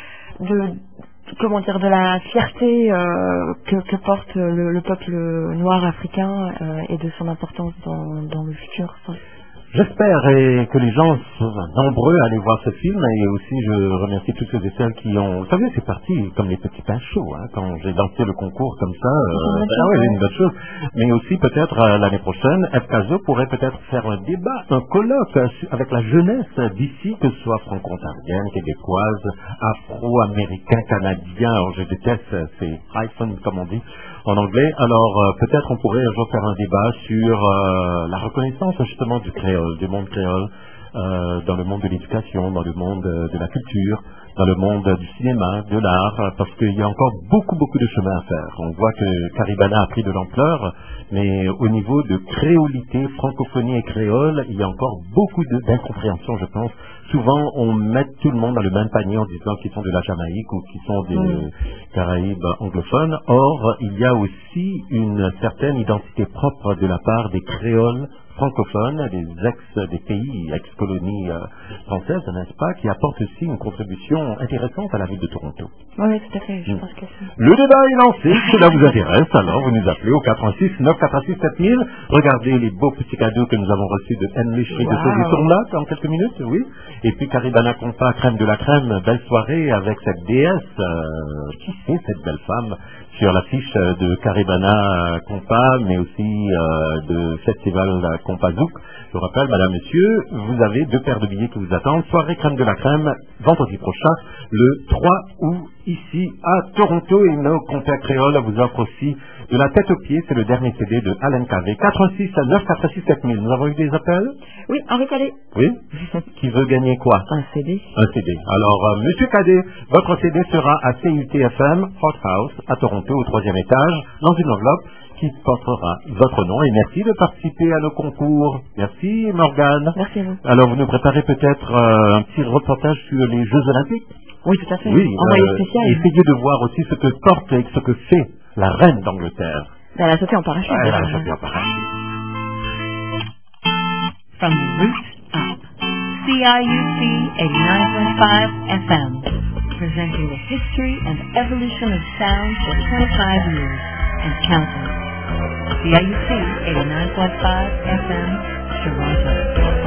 de la fierté que porte le peuple noir africain et de son importance dans le futur. J'espère que les gens sont nombreux à aller voir ce film, et aussi je remercie tous ceux et celles qui ont... Vous savez, c'est parti comme les petits pains chauds, hein, quand j'ai lancé le concours comme ça, c'est une bonne chose. Mais aussi peut-être l'année prochaine, FKZO pourrait peut-être faire un débat, un colloque avec la jeunesse d'ici, que ce soit franco-ontarienne, québécoise, afro-américain, canadien, alors je déteste ces hyphens comme on dit en anglais. Alors peut-être on pourrait un jour faire un débat sur la reconnaissance justement du créole, du monde créole, dans le monde de l'éducation, dans le monde de la culture, dans le monde du cinéma, de l'art, parce qu'il y a encore beaucoup de chemin à faire. On voit que Caribana a pris de l'ampleur, mais au niveau de créolité, francophonie et créole, il y a encore beaucoup d'incompréhension, je pense. Souvent, on met tout le monde dans le même panier en disant qu'ils sont de la Jamaïque ou qu'ils sont des Caraïbes anglophones. Or, il y a aussi une certaine identité propre de la part des créoles francophones, des pays ex-colonies françaises, n'est-ce pas, qui apportent aussi une contribution intéressante à la ville de Toronto. Oui, tout à fait, je pense que c'est... Le débat est lancé, si cela vous intéresse, alors vous nous appelez au 86 986 7000. Regardez les beaux petits cadeaux que nous avons reçus de Enlich et de Sophie Tournac en quelques minutes, oui. Et puis Caribana Compa, crème de la crème, belle soirée avec cette déesse, qui c'est cette belle femme, sur l'affiche de Caribana Compa, mais aussi de Festival Compa Zouk. Je rappelle, madame, monsieur, vous avez 2 paires de billets qui vous attendent. Soirée crème de la crème, vendredi prochain, le 3 août, ici à Toronto. Et nos compères créoles vous offrent aussi De la tête aux pieds. C'est le dernier CD de Alain Cavé. 86 à 986 7000. Nous avons eu des appels? Oui, Henri Cadet. Oui. Qui veut gagner quoi? Un CD. Un CD. Alors, monsieur Cadet, votre CD sera à CUTFM, Hot House, à Toronto, au 3e étage, dans une enveloppe qui portera votre nom. Et merci de participer à nos concours. Merci, Morgane. Merci à vous. Alors, vous nous préparez peut-être un petit reportage sur les Jeux Olympiques? Oui, tout à fait. Oui, envoyé spécial. Essayez de voir aussi ce que porte et ce que fait la reine d'Angleterre. Elle a sauté en parachute. Elle a sauté en parachute. From the roots up. CIUT 89.5 FM. Presenting the history and evolution of sound for 25 years and counting. CIUT 89.5 FM, Toronto.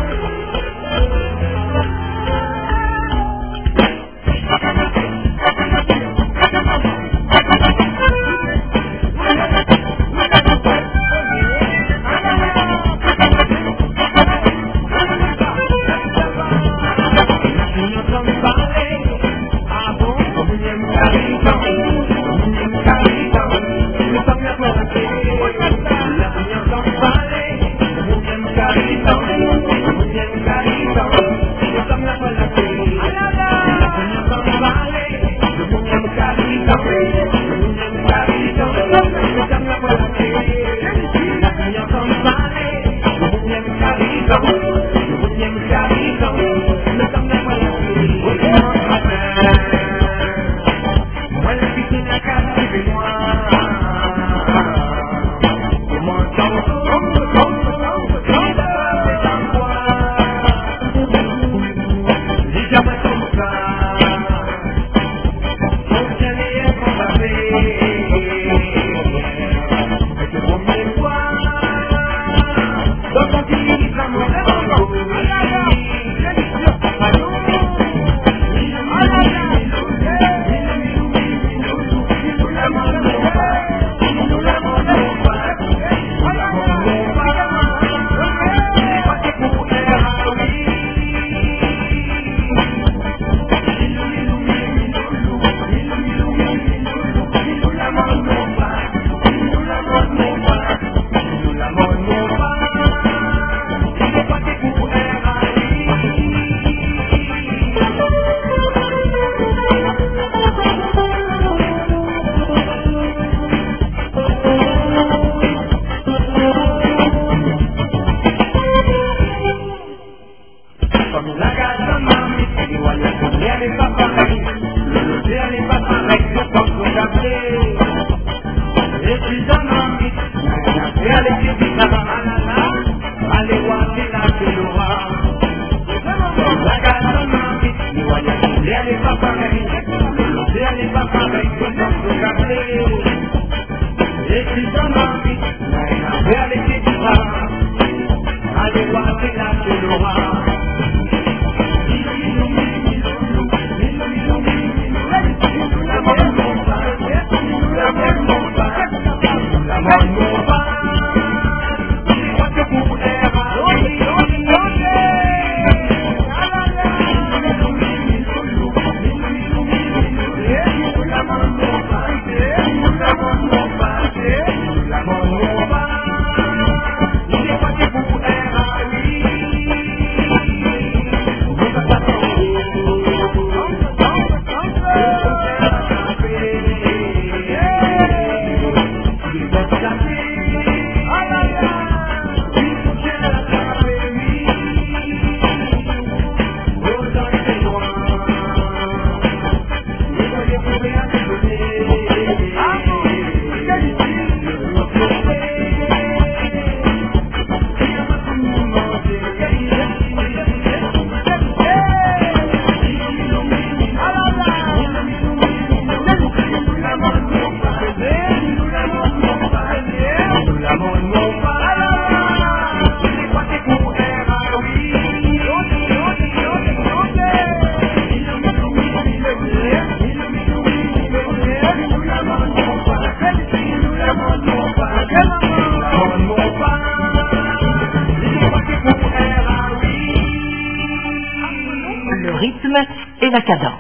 Et la cadence.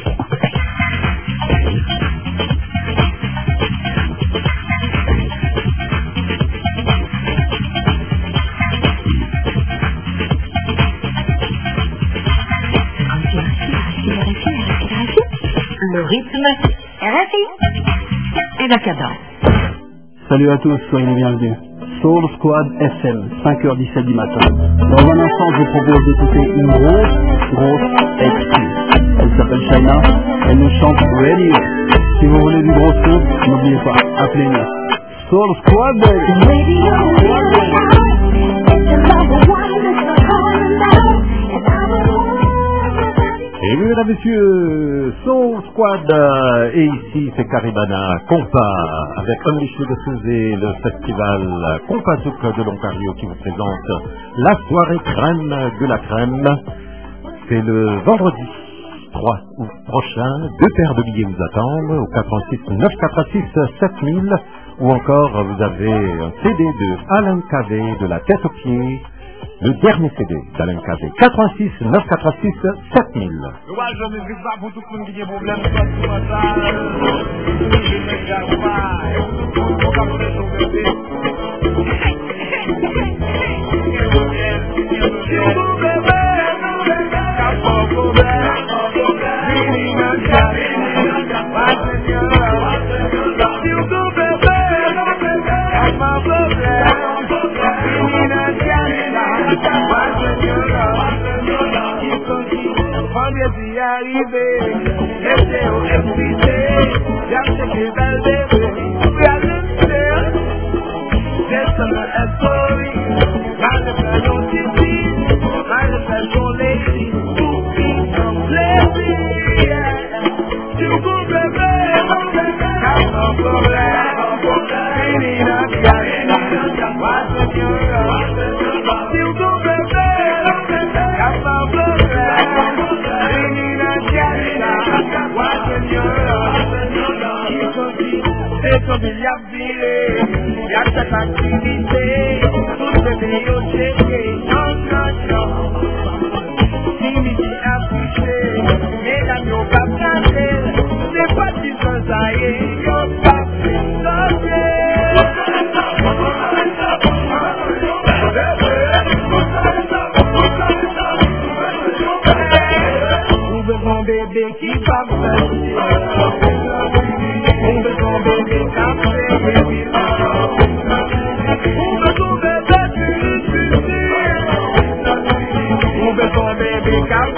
Le rythme, RFI et la cadence. Salut à tous, soyez les bienvenus. Soul Squad FM, 5h17 du matin. Dans un instant, je vous propose d'écouter une grosse excuse. Elle s'appelle China, elle nous chante Radio. Si vous voulez du gros son, n'oubliez pas, appelez-nous. Soul Squad Et oui, mesdames, messieurs, Soul Squad, et ici c'est Caribana Compa, avec Unleash de Souzé, le festival Compa Souk de l'Ontario qui vous présente la soirée crème de la crème. C'est le vendredi 3 août prochain, 2 paires de billets vous attendent au 86 946 7000, ou encore vous avez un CD de Alain Cavé, de la tête aux pieds, le dernier CD d'Alain Cavé, 86 946 7000. D'y arriver, laissez au FPC, j'aime que belle bébé, puis à l'unité, laissez le story, mal de faire ton titi, mal de faire ton lady, tout vite en plaisir, tu peux bébé, car mon problème, fini la carrière, what's the cure, tu peux bébé, car mon problème, c'est comme il y a viré, il y a cette activité, toutes les vidéos checkées, non, non, non. Timidité affichée, mesdames, y'a pas planté, c'est pas du tout ça y est, y'a pas planté. Mon bébé qui va me faire on veut ton bébé café on veut ton bébé on veut ton bébé café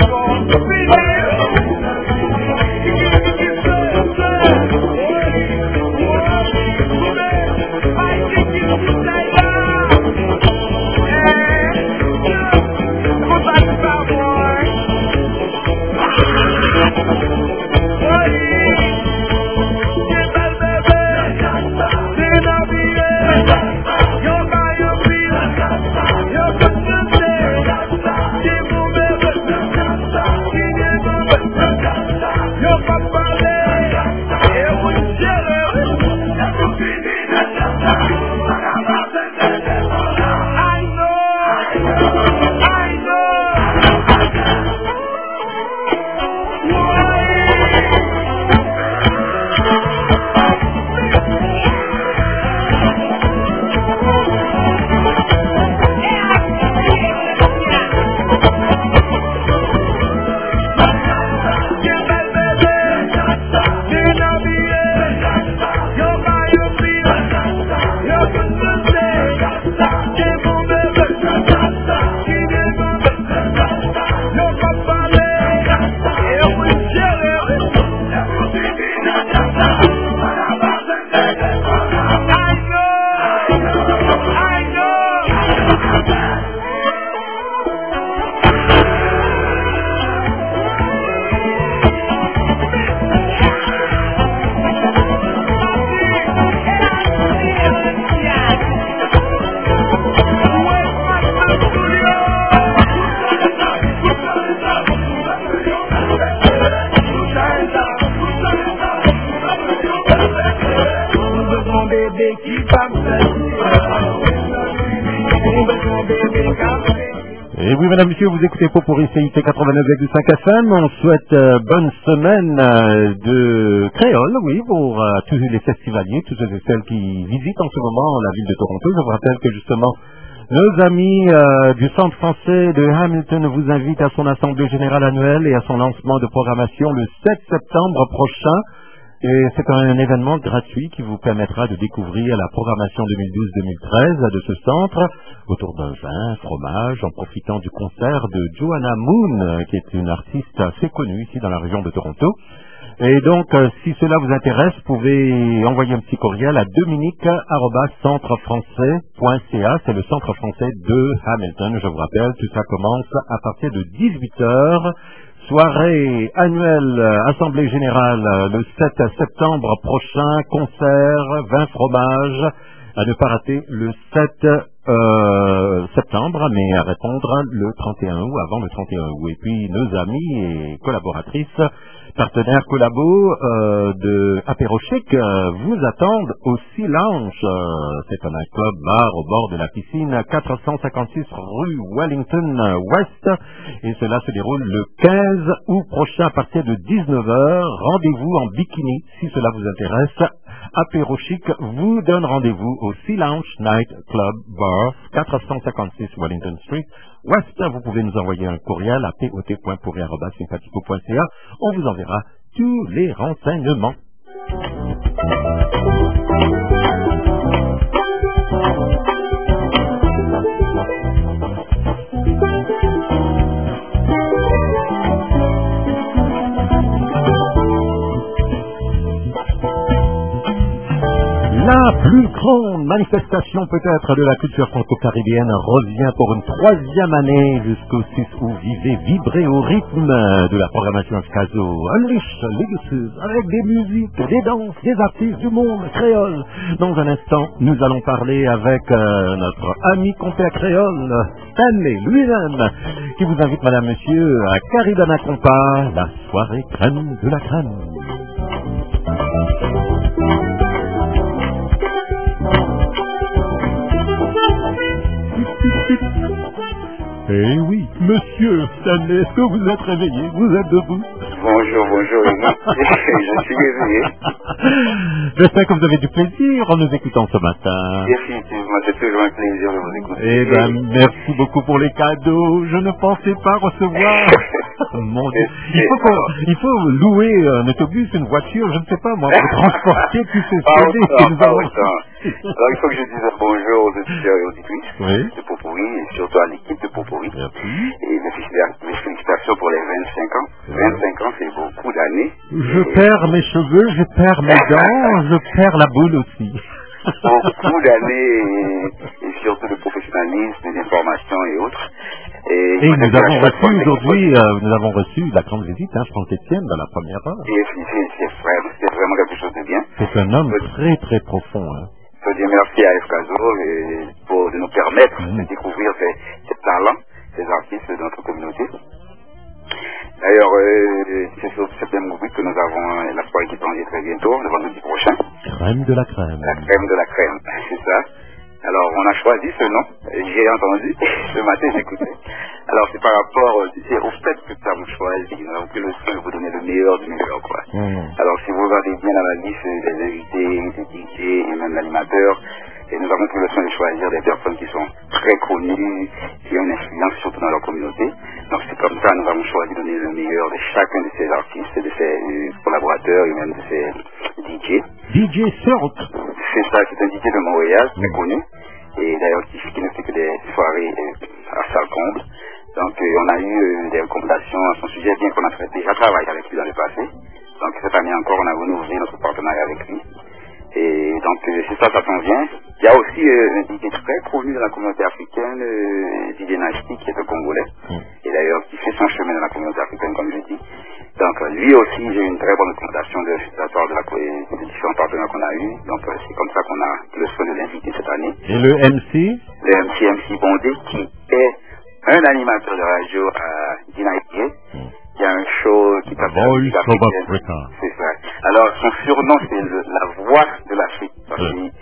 Et oui, mesdames, messieurs, vous écoutez Popuri CIT 89,5 FM. On souhaite bonne semaine de créole, oui, pour tous les festivaliers, tous ceux et celles qui visitent en ce moment la ville de Toronto. Je vous rappelle que justement, nos amis du Centre français de Hamilton vous invitent à son assemblée générale annuelle et à son lancement de programmation le 7 septembre prochain. Et c'est un événement gratuit qui vous permettra de découvrir la programmation 2012-2013 de ce centre autour d'un vin, fromage, en profitant du concert de Joanna Moon, qui est une artiste assez connue ici dans la région de Toronto. Et donc, si cela vous intéresse, vous pouvez envoyer un petit courriel à dominique@centrefrançais.ca. C'est le centre français de Hamilton, je vous rappelle. Tout ça commence à partir de 18h. Soirée annuelle, assemblée générale, le 7 septembre prochain, concert, vin, fromage, à ne pas rater le 7 septembre, mais à répondre le 31 août, avant le 31 août. Et puis nos amis et collaboratrices, partenaires collabos de Apéro Chic vous attendent au Sea Lounge. C'est un club bar au bord de la piscine, 456 rue Wellington West, et cela se déroule le 15 août prochain à partir de 19h. Rendez-vous en bikini si cela vous intéresse. Apéro Chic vous donne rendez-vous au Sea Lounge Night Club Bar, 456 Wellington Street West. Vous pouvez nous envoyer un courriel à pot.pourri@sympathico.ca. On vous enverra tous les renseignements. La plus grande manifestation peut-être de la culture franco-caribéenne revient pour une 3e année jusqu'au 6 août. Vibrez au rythme de la programmation Scazo. Unleash Legacies avec des musiques, des danses, des artistes du monde créole. Dans un instant, nous allons parler avec notre ami compère créole, Stanley lui-même, qui vous invite, madame, monsieur, à Caribana Compa, la soirée crème de la crème. Eh oui, monsieur Stanley, est-ce que vous êtes réveillé? Vous êtes debout? Bonjour, je suis réveillé. J'espère que vous avez du plaisir en nous écoutant ce matin. Définitivement, c'est toujours un plaisir de vous écouter. Eh bien, merci beaucoup pour les cadeaux. Je ne pensais pas recevoir. Mon Dieu. Il faut louer un autobus, une voiture, je ne sais pas moi, pour transporter tous ces CD que nous avons. Alors, il faut que je dise bonjour aux auditeurs et auditrices de Popuri, et surtout à l'équipe de Popuri. Et mes félicitations pour les 25 ans. 25 ans, c'est beaucoup d'années. Je perds mes cheveux, je perds mes dents, je perds la boule aussi. Beaucoup d'années et surtout de professionnalisme, d'information et autres. Et nous avons reçu aujourd'hui, nous avons reçu la grande visite, Franck Etienne, dans la première heure. Et c'est vraiment quelque chose de bien. C'est un homme très très profond. Je veux dire merci à Escazo de nous permettre de découvrir ces talents, ces artistes de notre communauté. D'ailleurs, c'est sur cette même rubrique que nous avons la soirée qui s'en est très bientôt, le vendredi prochain. Crème de la crème. La crème de la crème, c'est ça. Alors, on a choisi ce nom, j'ai entendu, ce matin j'écoutais. Alors, c'est par rapport au fait que nous avons choisi, nous avons pris le soin de vous donner le meilleur du meilleur, quoi. Alors, si vous regardez bien dans la liste des invités, des DJ et même l'animateur, et nous avons pris le soin de choisir des personnes qui sont très connues, qui ont une influence surtout dans leur communauté. Donc, c'est comme ça, nous avons choisi de donner le meilleur de chacun de ces artistes, de ces collaborateurs et même de ces DJ. DJ Silk. C'est ça, c'est un DJ de Montréal, très connu. Et d'ailleurs, qui ne fait que des soirées à salle comble. Donc, on a eu des recommandations à son sujet, bien qu'on a déjà travaillé avec lui dans le passé. Donc, cette année encore, on a renouvelé notre partenariat avec lui. Et donc, c'est ça s'en vient. Il y a aussi un DJ très connu dans la communauté africaine, DJ Nasty, qui est un Congolais. Et d'ailleurs, qui fait son chemin dans la communauté africaine, comme je dis. Donc, lui aussi, j'ai eu une très bonne recommandation de la part des différents partenaires qu'on a eu. Donc, c'est comme ça qu'on a le soin de l'inviter cette année. Et le MC? Le MC Bondé, qui est un animateur de radio à Dinaïdier. Il y a un show qui s'appelle Voice of Africa. C'est ça. Alors, son surnom, c'est la voix de l'Afrique. Parce qu'il est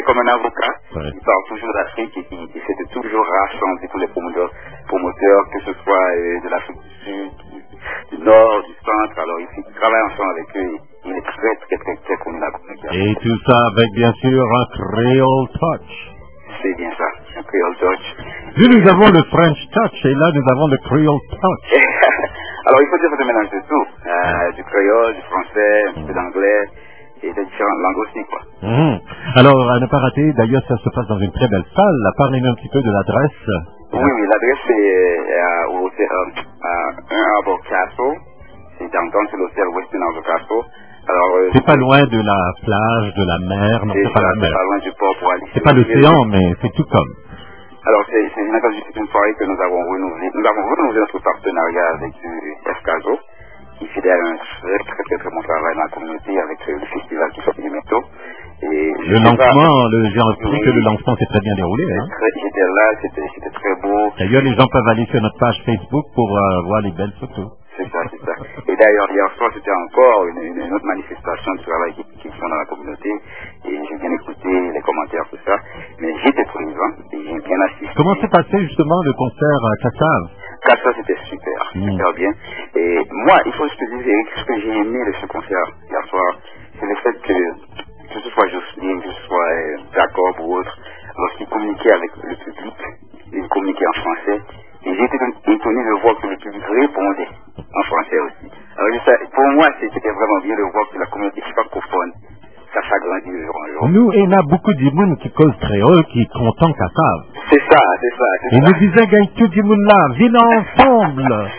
comme un avocat, qui parle toujours d'Afrique et qui essaie de toujours rassembler tous les promoteurs, que ce soit de l'Afrique du Sud, du Nord, du Centre. Alors il travaille ensemble avec eux. Il est très, très, très, très connu la communication. Et tout ça avec bien sûr un Creole touch. C'est bien ça, un Creole touch. Nous avons le French touch et là nous avons le Creole touch. Alors il faut dire que c'est un mélange de tout. Du créole, du français, un peu d'anglais et des différentes langues aussi, quoi. Alors à ne pas rater, d'ailleurs ça se passe dans une très belle salle. Parlez-nous un petit peu de l'adresse. Oui, l'adresse c'est à 1 Arbor Castle. C'est dans l'hôtel Westin Arbor Castle. C'est pas loin de la plage, de la mer, non, c'est pas la mer. C'est pas loin du port pour aller. C'est pas l'océan, mais c'est tout comme. Alors, c'est une soirée que nous avons renouvelée. Nous avons renouvelé notre partenariat avec Escaso, qui fait un très, très, très, très bon travail dans la communauté avec le festival qui sort du métaux. Le lancement, j'ai appris que le lancement s'est très bien déroulé. J'étais là, c'était très beau. D'ailleurs, les gens peuvent aller sur notre page Facebook pour voir les belles photos. C'est ça. Et d'ailleurs, hier soir, c'était encore une autre manifestation de travail qui sont dans la communauté. Et j'ai bien écouté les commentaires, tout ça. Mais j'étais présent et j'ai bien assisté. Comment s'est passé justement le concert à Kassav? Kassav, c'était super bien. Et moi, il faut que je te dise, Eric, ce que j'ai aimé de ce concert hier soir, c'est le fait que ce soit Jocelyne, que ce soit Jacob ou autre, lorsqu'ils communiquaient avec le public, ils communiquaient en français. Et j'ai été étonné de voir que le public répondait en français aussi. Alors pour moi, c'était vraiment bien de voir que la communauté francophone, ça s'agrandit de jour en jour. Nous, il y a beaucoup de monde qui causent créole, qui est content Kassav. C'est ça. Et nous disaient, gagne tout le monde là, viens ensemble.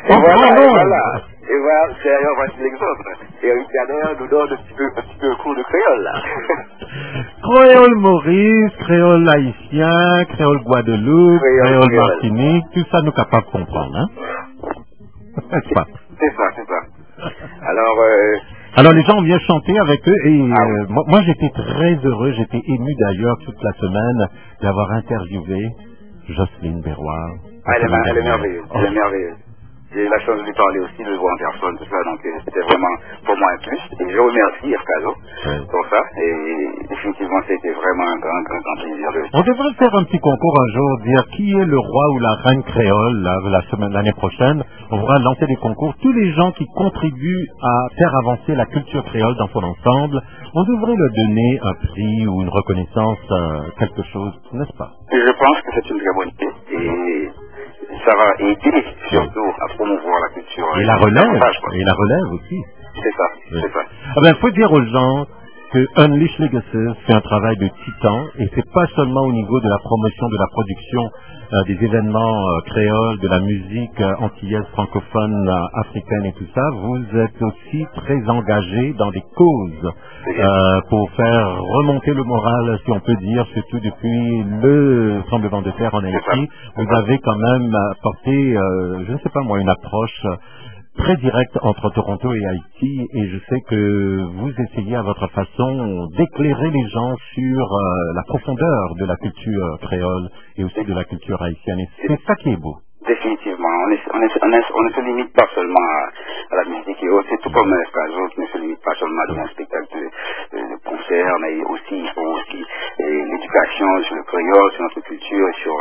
Et voilà, d'ailleurs, voici l'exemple. Et d'ailleurs, nous donne un petit peu cours de créole, là. Créole Maurice, créole haïtien, créole Guadeloupe, créole Martinique, tout ça nous capables de comprendre, hein? N'est-ce pas? C'est ça. Alors les gens viennent chanter avec eux et moi j'étais très heureux, j'étais ému d'ailleurs toute la semaine d'avoir interviewé Jocelyne Berroir. Elle est merveilleuse. J'ai eu la chance de lui parler aussi, de le voir en personne, tout ça, donc c'était vraiment pour moi un plus. Et je remercie Escaso pour ça. Et définitivement, c'était vraiment un grand plaisir. On devrait faire un petit concours un jour, dire qui est le roi ou la reine créole l'année prochaine. On va lancer des concours. Tous les gens qui contribuent à faire avancer la culture créole dans son ensemble, on devrait leur donner un prix ou une reconnaissance, quelque chose, n'est-ce pas? Et je pense que c'est une très bonne idée. Et ça va aider surtout à promouvoir la culture. Et la relève aussi. C'est ça. Ah ben, faut dire aux gens que Unleash Legacy, c'est un travail de titan, et c'est pas seulement au niveau de la promotion, de la production des événements créoles, de la musique antillaise, francophone, africaine et tout ça. Vous êtes aussi très engagé dans des causes pour faire remonter le moral, si on peut dire, surtout depuis le tremblement de terre en Haïti. Vous avez quand même porté, je ne sais pas moi, une approche très direct entre Toronto et Haïti, et je sais que vous essayez à votre façon d'éclairer les gens sur la profondeur de la culture créole et aussi de la culture haïtienne. Et c'est ça qui est beau. Définitivement. On ne se limite pas seulement à la musique et autres. C'est tout comme Escaso qui ne se limite pas seulement à un spectacle de concert, mais aussi, il faut aussi l'éducation sur le créole, sur notre culture, sur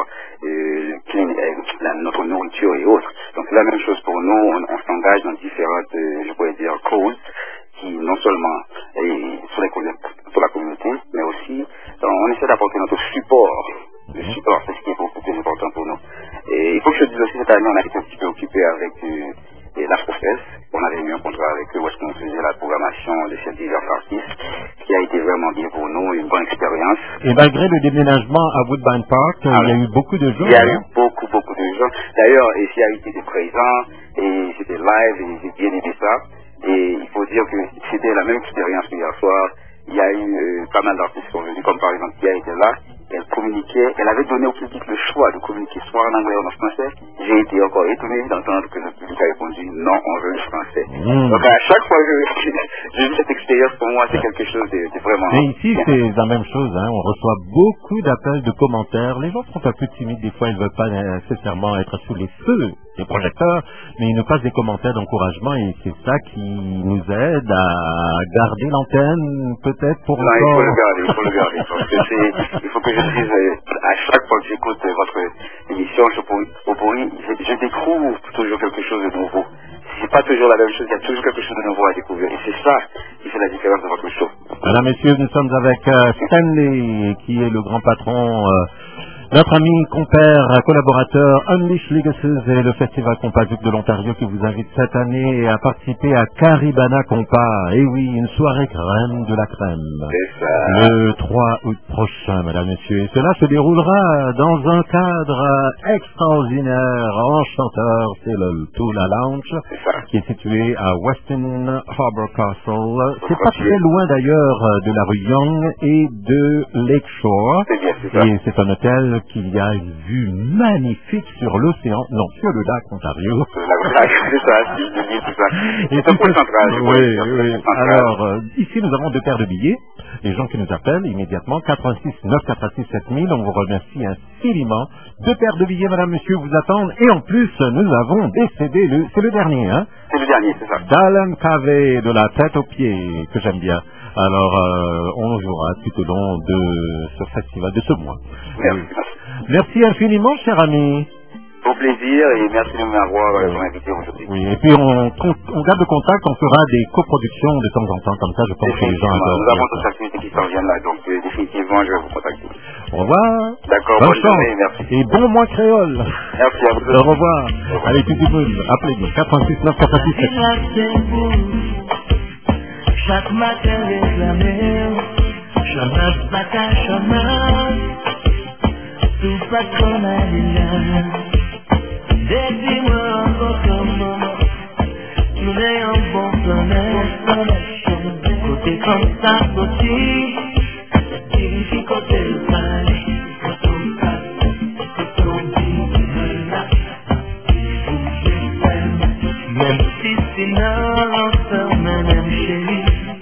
notre nourriture et autres. Donc c'est la même chose pour nous. On s'engage dans différentes, je pourrais dire, causes qui non seulement sur la communauté, mais aussi on essaie d'apporter notre support. Le support, c'est ce qui est beaucoup plus important pour nous. Et il faut que je dise aussi, cette année, on a été un petit peu occupé avec l'Afrofest. On avait eu un contrat avec eux où est-ce qu'on faisait la programmation de ces divers artistes, qui a été vraiment bien pour nous, une bonne expérience. Et malgré le déménagement à Woodbine Park, il y a eu beaucoup de gens. Il y a eu beaucoup de gens. D'ailleurs, ici a été présent, et c'était live, et j'ai bien aimé ça. Et il faut dire que c'était la même expérience que hier soir. Il y a eu pas mal d'artistes qui sont venus, comme par exemple qui a été là. elle communiquait, elle avait donné au public le choix de communiquer soit en anglais ou en français. J'ai été encore étonné d'entendre que le public a répondu non, on veut le français. Donc à chaque fois que j'ai vu cette expérience, pour moi c'est quelque chose de vraiment... Mais ici c'est la même chose, hein. On reçoit beaucoup d'appels, de commentaires. Les gens sont un peu timides, des fois ils ne veulent pas nécessairement être sous les feux des projecteurs, mais ils nous passent des commentaires d'encouragement et c'est ça qui nous aide à garder l'antenne peut-être pour non, il faut le garder, parce que il faut que je dise à chaque fois que j'écoute votre émission, je découvre toujours quelque chose de nouveau. C'est pas toujours la même chose, il y a toujours quelque chose de nouveau à découvrir. Et c'est ça qui fait la différence de votre show. Mesdames, messieurs, nous sommes avec Stanley, qui est le grand patron, notre ami, compère, collaborateur Unleash Legacies et le Festival Compazuc de l'Ontario qui vous invite cette année à participer à Caribana Compa. Et oui, une soirée crème de la crème. C'est ça. Le 3 août prochain, mesdames, messieurs. Et cela se déroulera dans un cadre extraordinaire, enchanteur. C'est le Tula Lounge, qui est situé à Weston Harbour Castle. C'est pas très loin d'ailleurs de la rue Young et de Lakeshore. C'est ça. Et c'est un hôtel qu'il y a une vue magnifique sur l'océan, non, sur le lac Ontario. C'est ça, c'est ça. C'est un point central. Oui. Alors, ici, nous avons 2 paires de billets. Les gens qui nous appellent immédiatement, 86 986 7000, on vous remercie infiniment. 2 paires de billets, madame, monsieur, vous attendent. Et en plus, nous avons des CD, c'est le dernier, hein? C'est le dernier, c'est ça. d'Alan Cavey, de la tête aux pieds, que j'aime bien. Alors, on jouera tout au long de ce festival, de ce mois. Merci infiniment, cher ami. Au plaisir et merci de m'avoir invité aujourd'hui. Oui, et puis on garde le contact, on fera des coproductions de temps en temps, comme ça je pense que les gens adorent. Nous avons d'autres activités qui s'en viennent là, donc définitivement je vais vous contacter. Au revoir. D'accord, bonne journée, merci. Et bon mois créole. Merci à vous. Au revoir. Allez, tout le monde, appelez-nous. 86 986 Chaque matin réclamé, chemin matin, chemin, tout pas comme un dis-moi encore comment nous n'ayons bon planète, côté comme ça aussi, qui côté le pain, côté même si c'est l'ensemble, même chérie.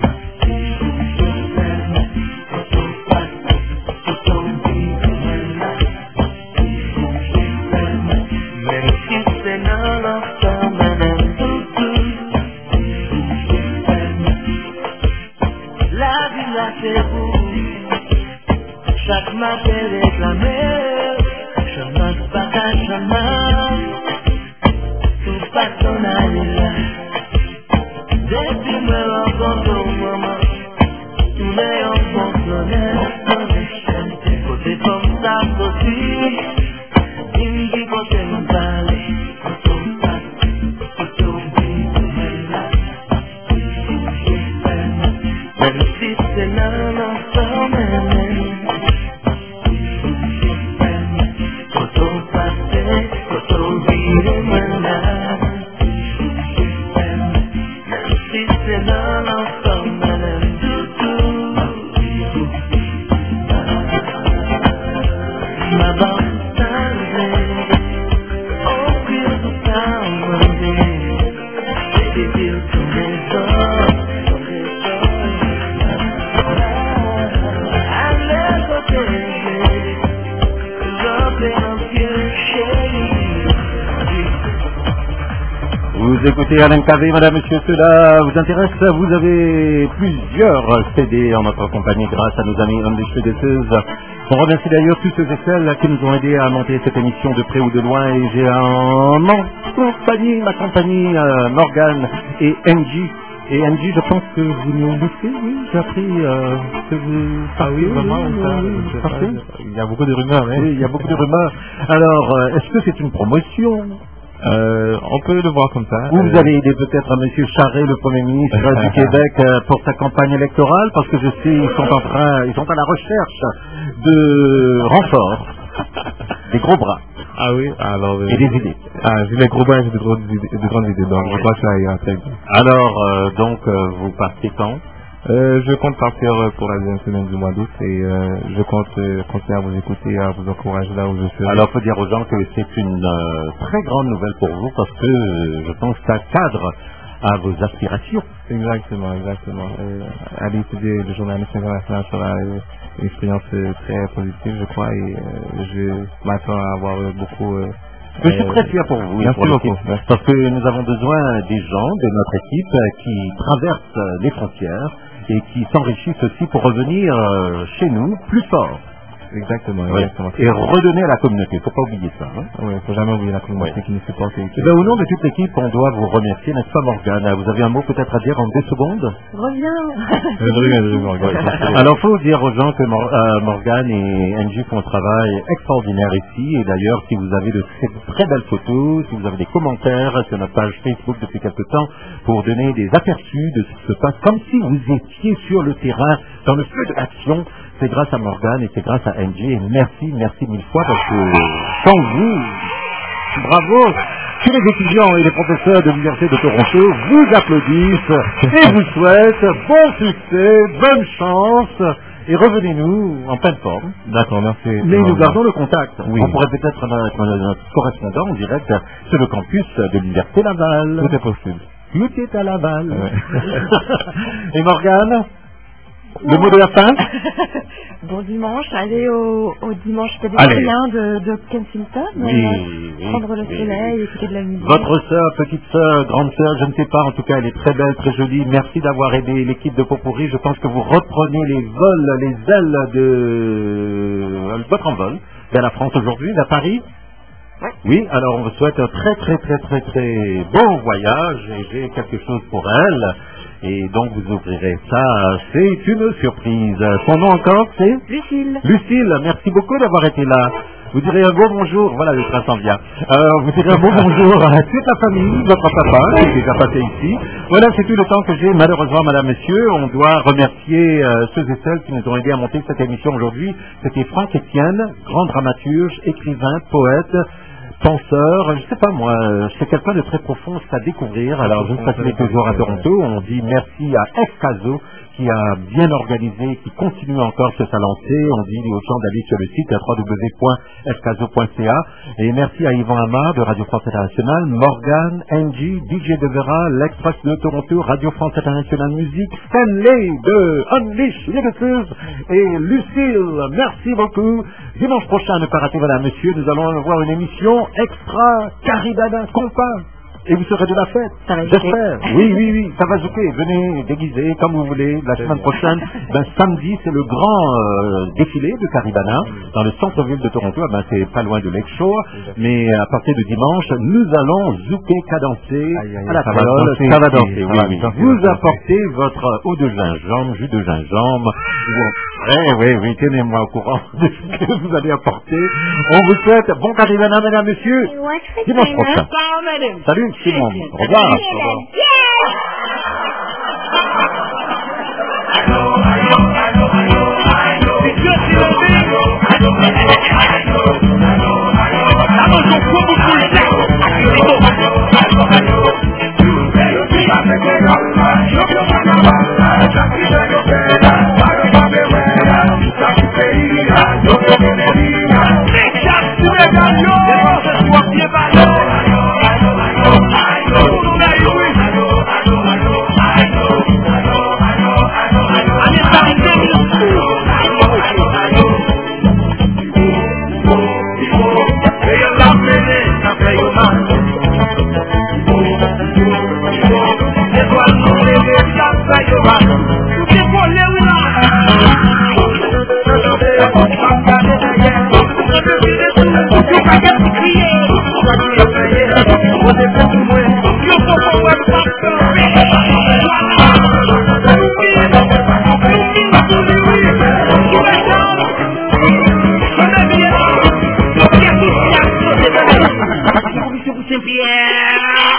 Chaque matin réclamé, chemin pas qu'un chemin, tout pas ton aller là. Depuis me rencontre au moment, tous les enfants planète, côté comme ça aussi, il me dit côté me parler, même si c'est là l'ensemble. Vous écoutez Alain Cavey, madame, monsieur, cela vous intéresse? Vous avez plusieurs CD en notre compagnie grâce à nos amis Unleash Legacies. On remercie d'ailleurs tous ceux et celles qui nous ont aidés à monter cette émission de près ou de loin. Et j'ai ma compagnie Morgane et Angie. Et Angie, je pense que vous nous laissez, oui, j'ai appris que vous... Ah oui, vraiment, il y a beaucoup de rumeurs, hein. Oui, il y a beaucoup de rumeurs. Alors, est-ce que c'est une promotion? On peut le voir comme ça. Vous avez aidé peut-être à M. Charest, le Premier ministre du Québec, pour sa campagne électorale, parce que je sais, ils sont à la recherche de renforts, des gros bras. Ah oui, alors... et des idées. Ah, j'ai les gros bras et j'ai de grandes idées, donc je crois que ça ira très bien. Alors, donc, vous partez quand? Je compte partir pour la deuxième semaine du mois d'août et je compte continuer à vous écouter et à vous encourager là où je suis. Alors, il faut dire aux gens que c'est une très grande nouvelle pour vous parce que je pense que ça cadre à vos aspirations. Exactement. Aller étudier le journalisme international sera une expérience très positive, je crois, et je m'attends à avoir beaucoup... Je suis très fier pour vous. Merci beaucoup. Parce que nous avons besoin des gens de notre équipe qui traversent les frontières et qui s'enrichissent aussi pour revenir chez nous plus fort. Exactement. Et redonner à la communauté. Il ne faut pas oublier ça. Oui, il ne faut jamais oublier la communauté qui nous supporte. Au nom de toute l'équipe, on doit vous remercier, n'est-ce pas, Morgane? Vous avez un mot peut-être à dire en 2 secondes? Reviens. Morgane. Alors, il faut dire aux gens que Morgane et Angie font un travail extraordinaire ici. Et d'ailleurs, si vous avez de très belles photos, si vous avez des commentaires sur notre page Facebook depuis quelque temps pour donner des aperçus de ce qui se passe, comme si vous étiez sur le terrain, dans le feu de l'action, c'est grâce à Morgane et c'est grâce à Angie. Et merci 1000 fois parce que sans vous, bravo, tous les étudiants et les professeurs de l'Université de Toronto vous applaudissent et vous souhaitent bon succès, bonne chance et revenez-nous en pleine forme. D'accord, merci. Mais nous gardons le contact. Oui. On pourrait peut-être être notre correspondant en direct sur le campus de l'Université Laval. Tout est possible. Tout est à Laval. Et Morgane, le mot de la fin? Bon dimanche, allez au dimanche pédestre de Kensington, prendre le soleil, écouter de la musique. Votre sœur, petite sœur, grande sœur, je ne sais pas, en tout cas elle est très belle, très jolie. Merci d'avoir aidé l'équipe de Pot-Pourri. Je pense que vous reprenez les ailes de votre envol vers la France aujourd'hui, vers Paris. Oui, alors on vous souhaite un très bon voyage et j'ai quelque chose pour elle. Et donc vous ouvrirez ça, c'est une surprise. Son nom encore, c'est Lucille. Lucille, merci beaucoup d'avoir été là. Vous direz un beau bonjour, voilà le train s'en vient. Vous direz un beau bonjour à toute la famille, votre papa qui est déjà passé ici. Voilà, c'est tout le temps que j'ai. Malheureusement, madame, messieurs, on doit remercier ceux et celles qui nous ont aidés à monter cette émission aujourd'hui. C'était Franck Etienne, grand dramaturge, écrivain, poète, penseur, je sais pas moi, c'est quelqu'un de très profond, c'est à découvrir. Alors je ne sais pas s'il est toujours à Toronto, on dit merci à Escaso qui a bien organisé, qui continue encore sur sa lancée. On dit aux gens d'aller sur le site www.escaso.ca. Et merci à Yvan Hamar de Radio France Internationale, Morgane, Angie, DJ Devera, l'Express de Toronto, Radio France Internationale Musique, Stanley de Unleash Legacies et Lucille. Merci beaucoup. Dimanche prochain, ne pas rater, madame, monsieur, nous allons avoir une émission extra Caribana Compas. Et vous serez de la fête, j'espère. Oui, ça va jouer. Venez déguiser comme vous voulez. La semaine prochaine, samedi, c'est le grand défilé de Caribana dans le centre-ville de Toronto. C'est pas loin de Lakeshore. Mais à partir de dimanche, nous allons zouker, cadencer à la parole. Ça va danser, oui. Vous apportez votre eau de gingembre, jus de gingembre. Oui, tenez-moi au courant de ce que vous allez apporter. On vous souhaite bon Caribana, mesdames, messieurs. Dimanche prochain. Salut. Simon. Au revoir. Pierre.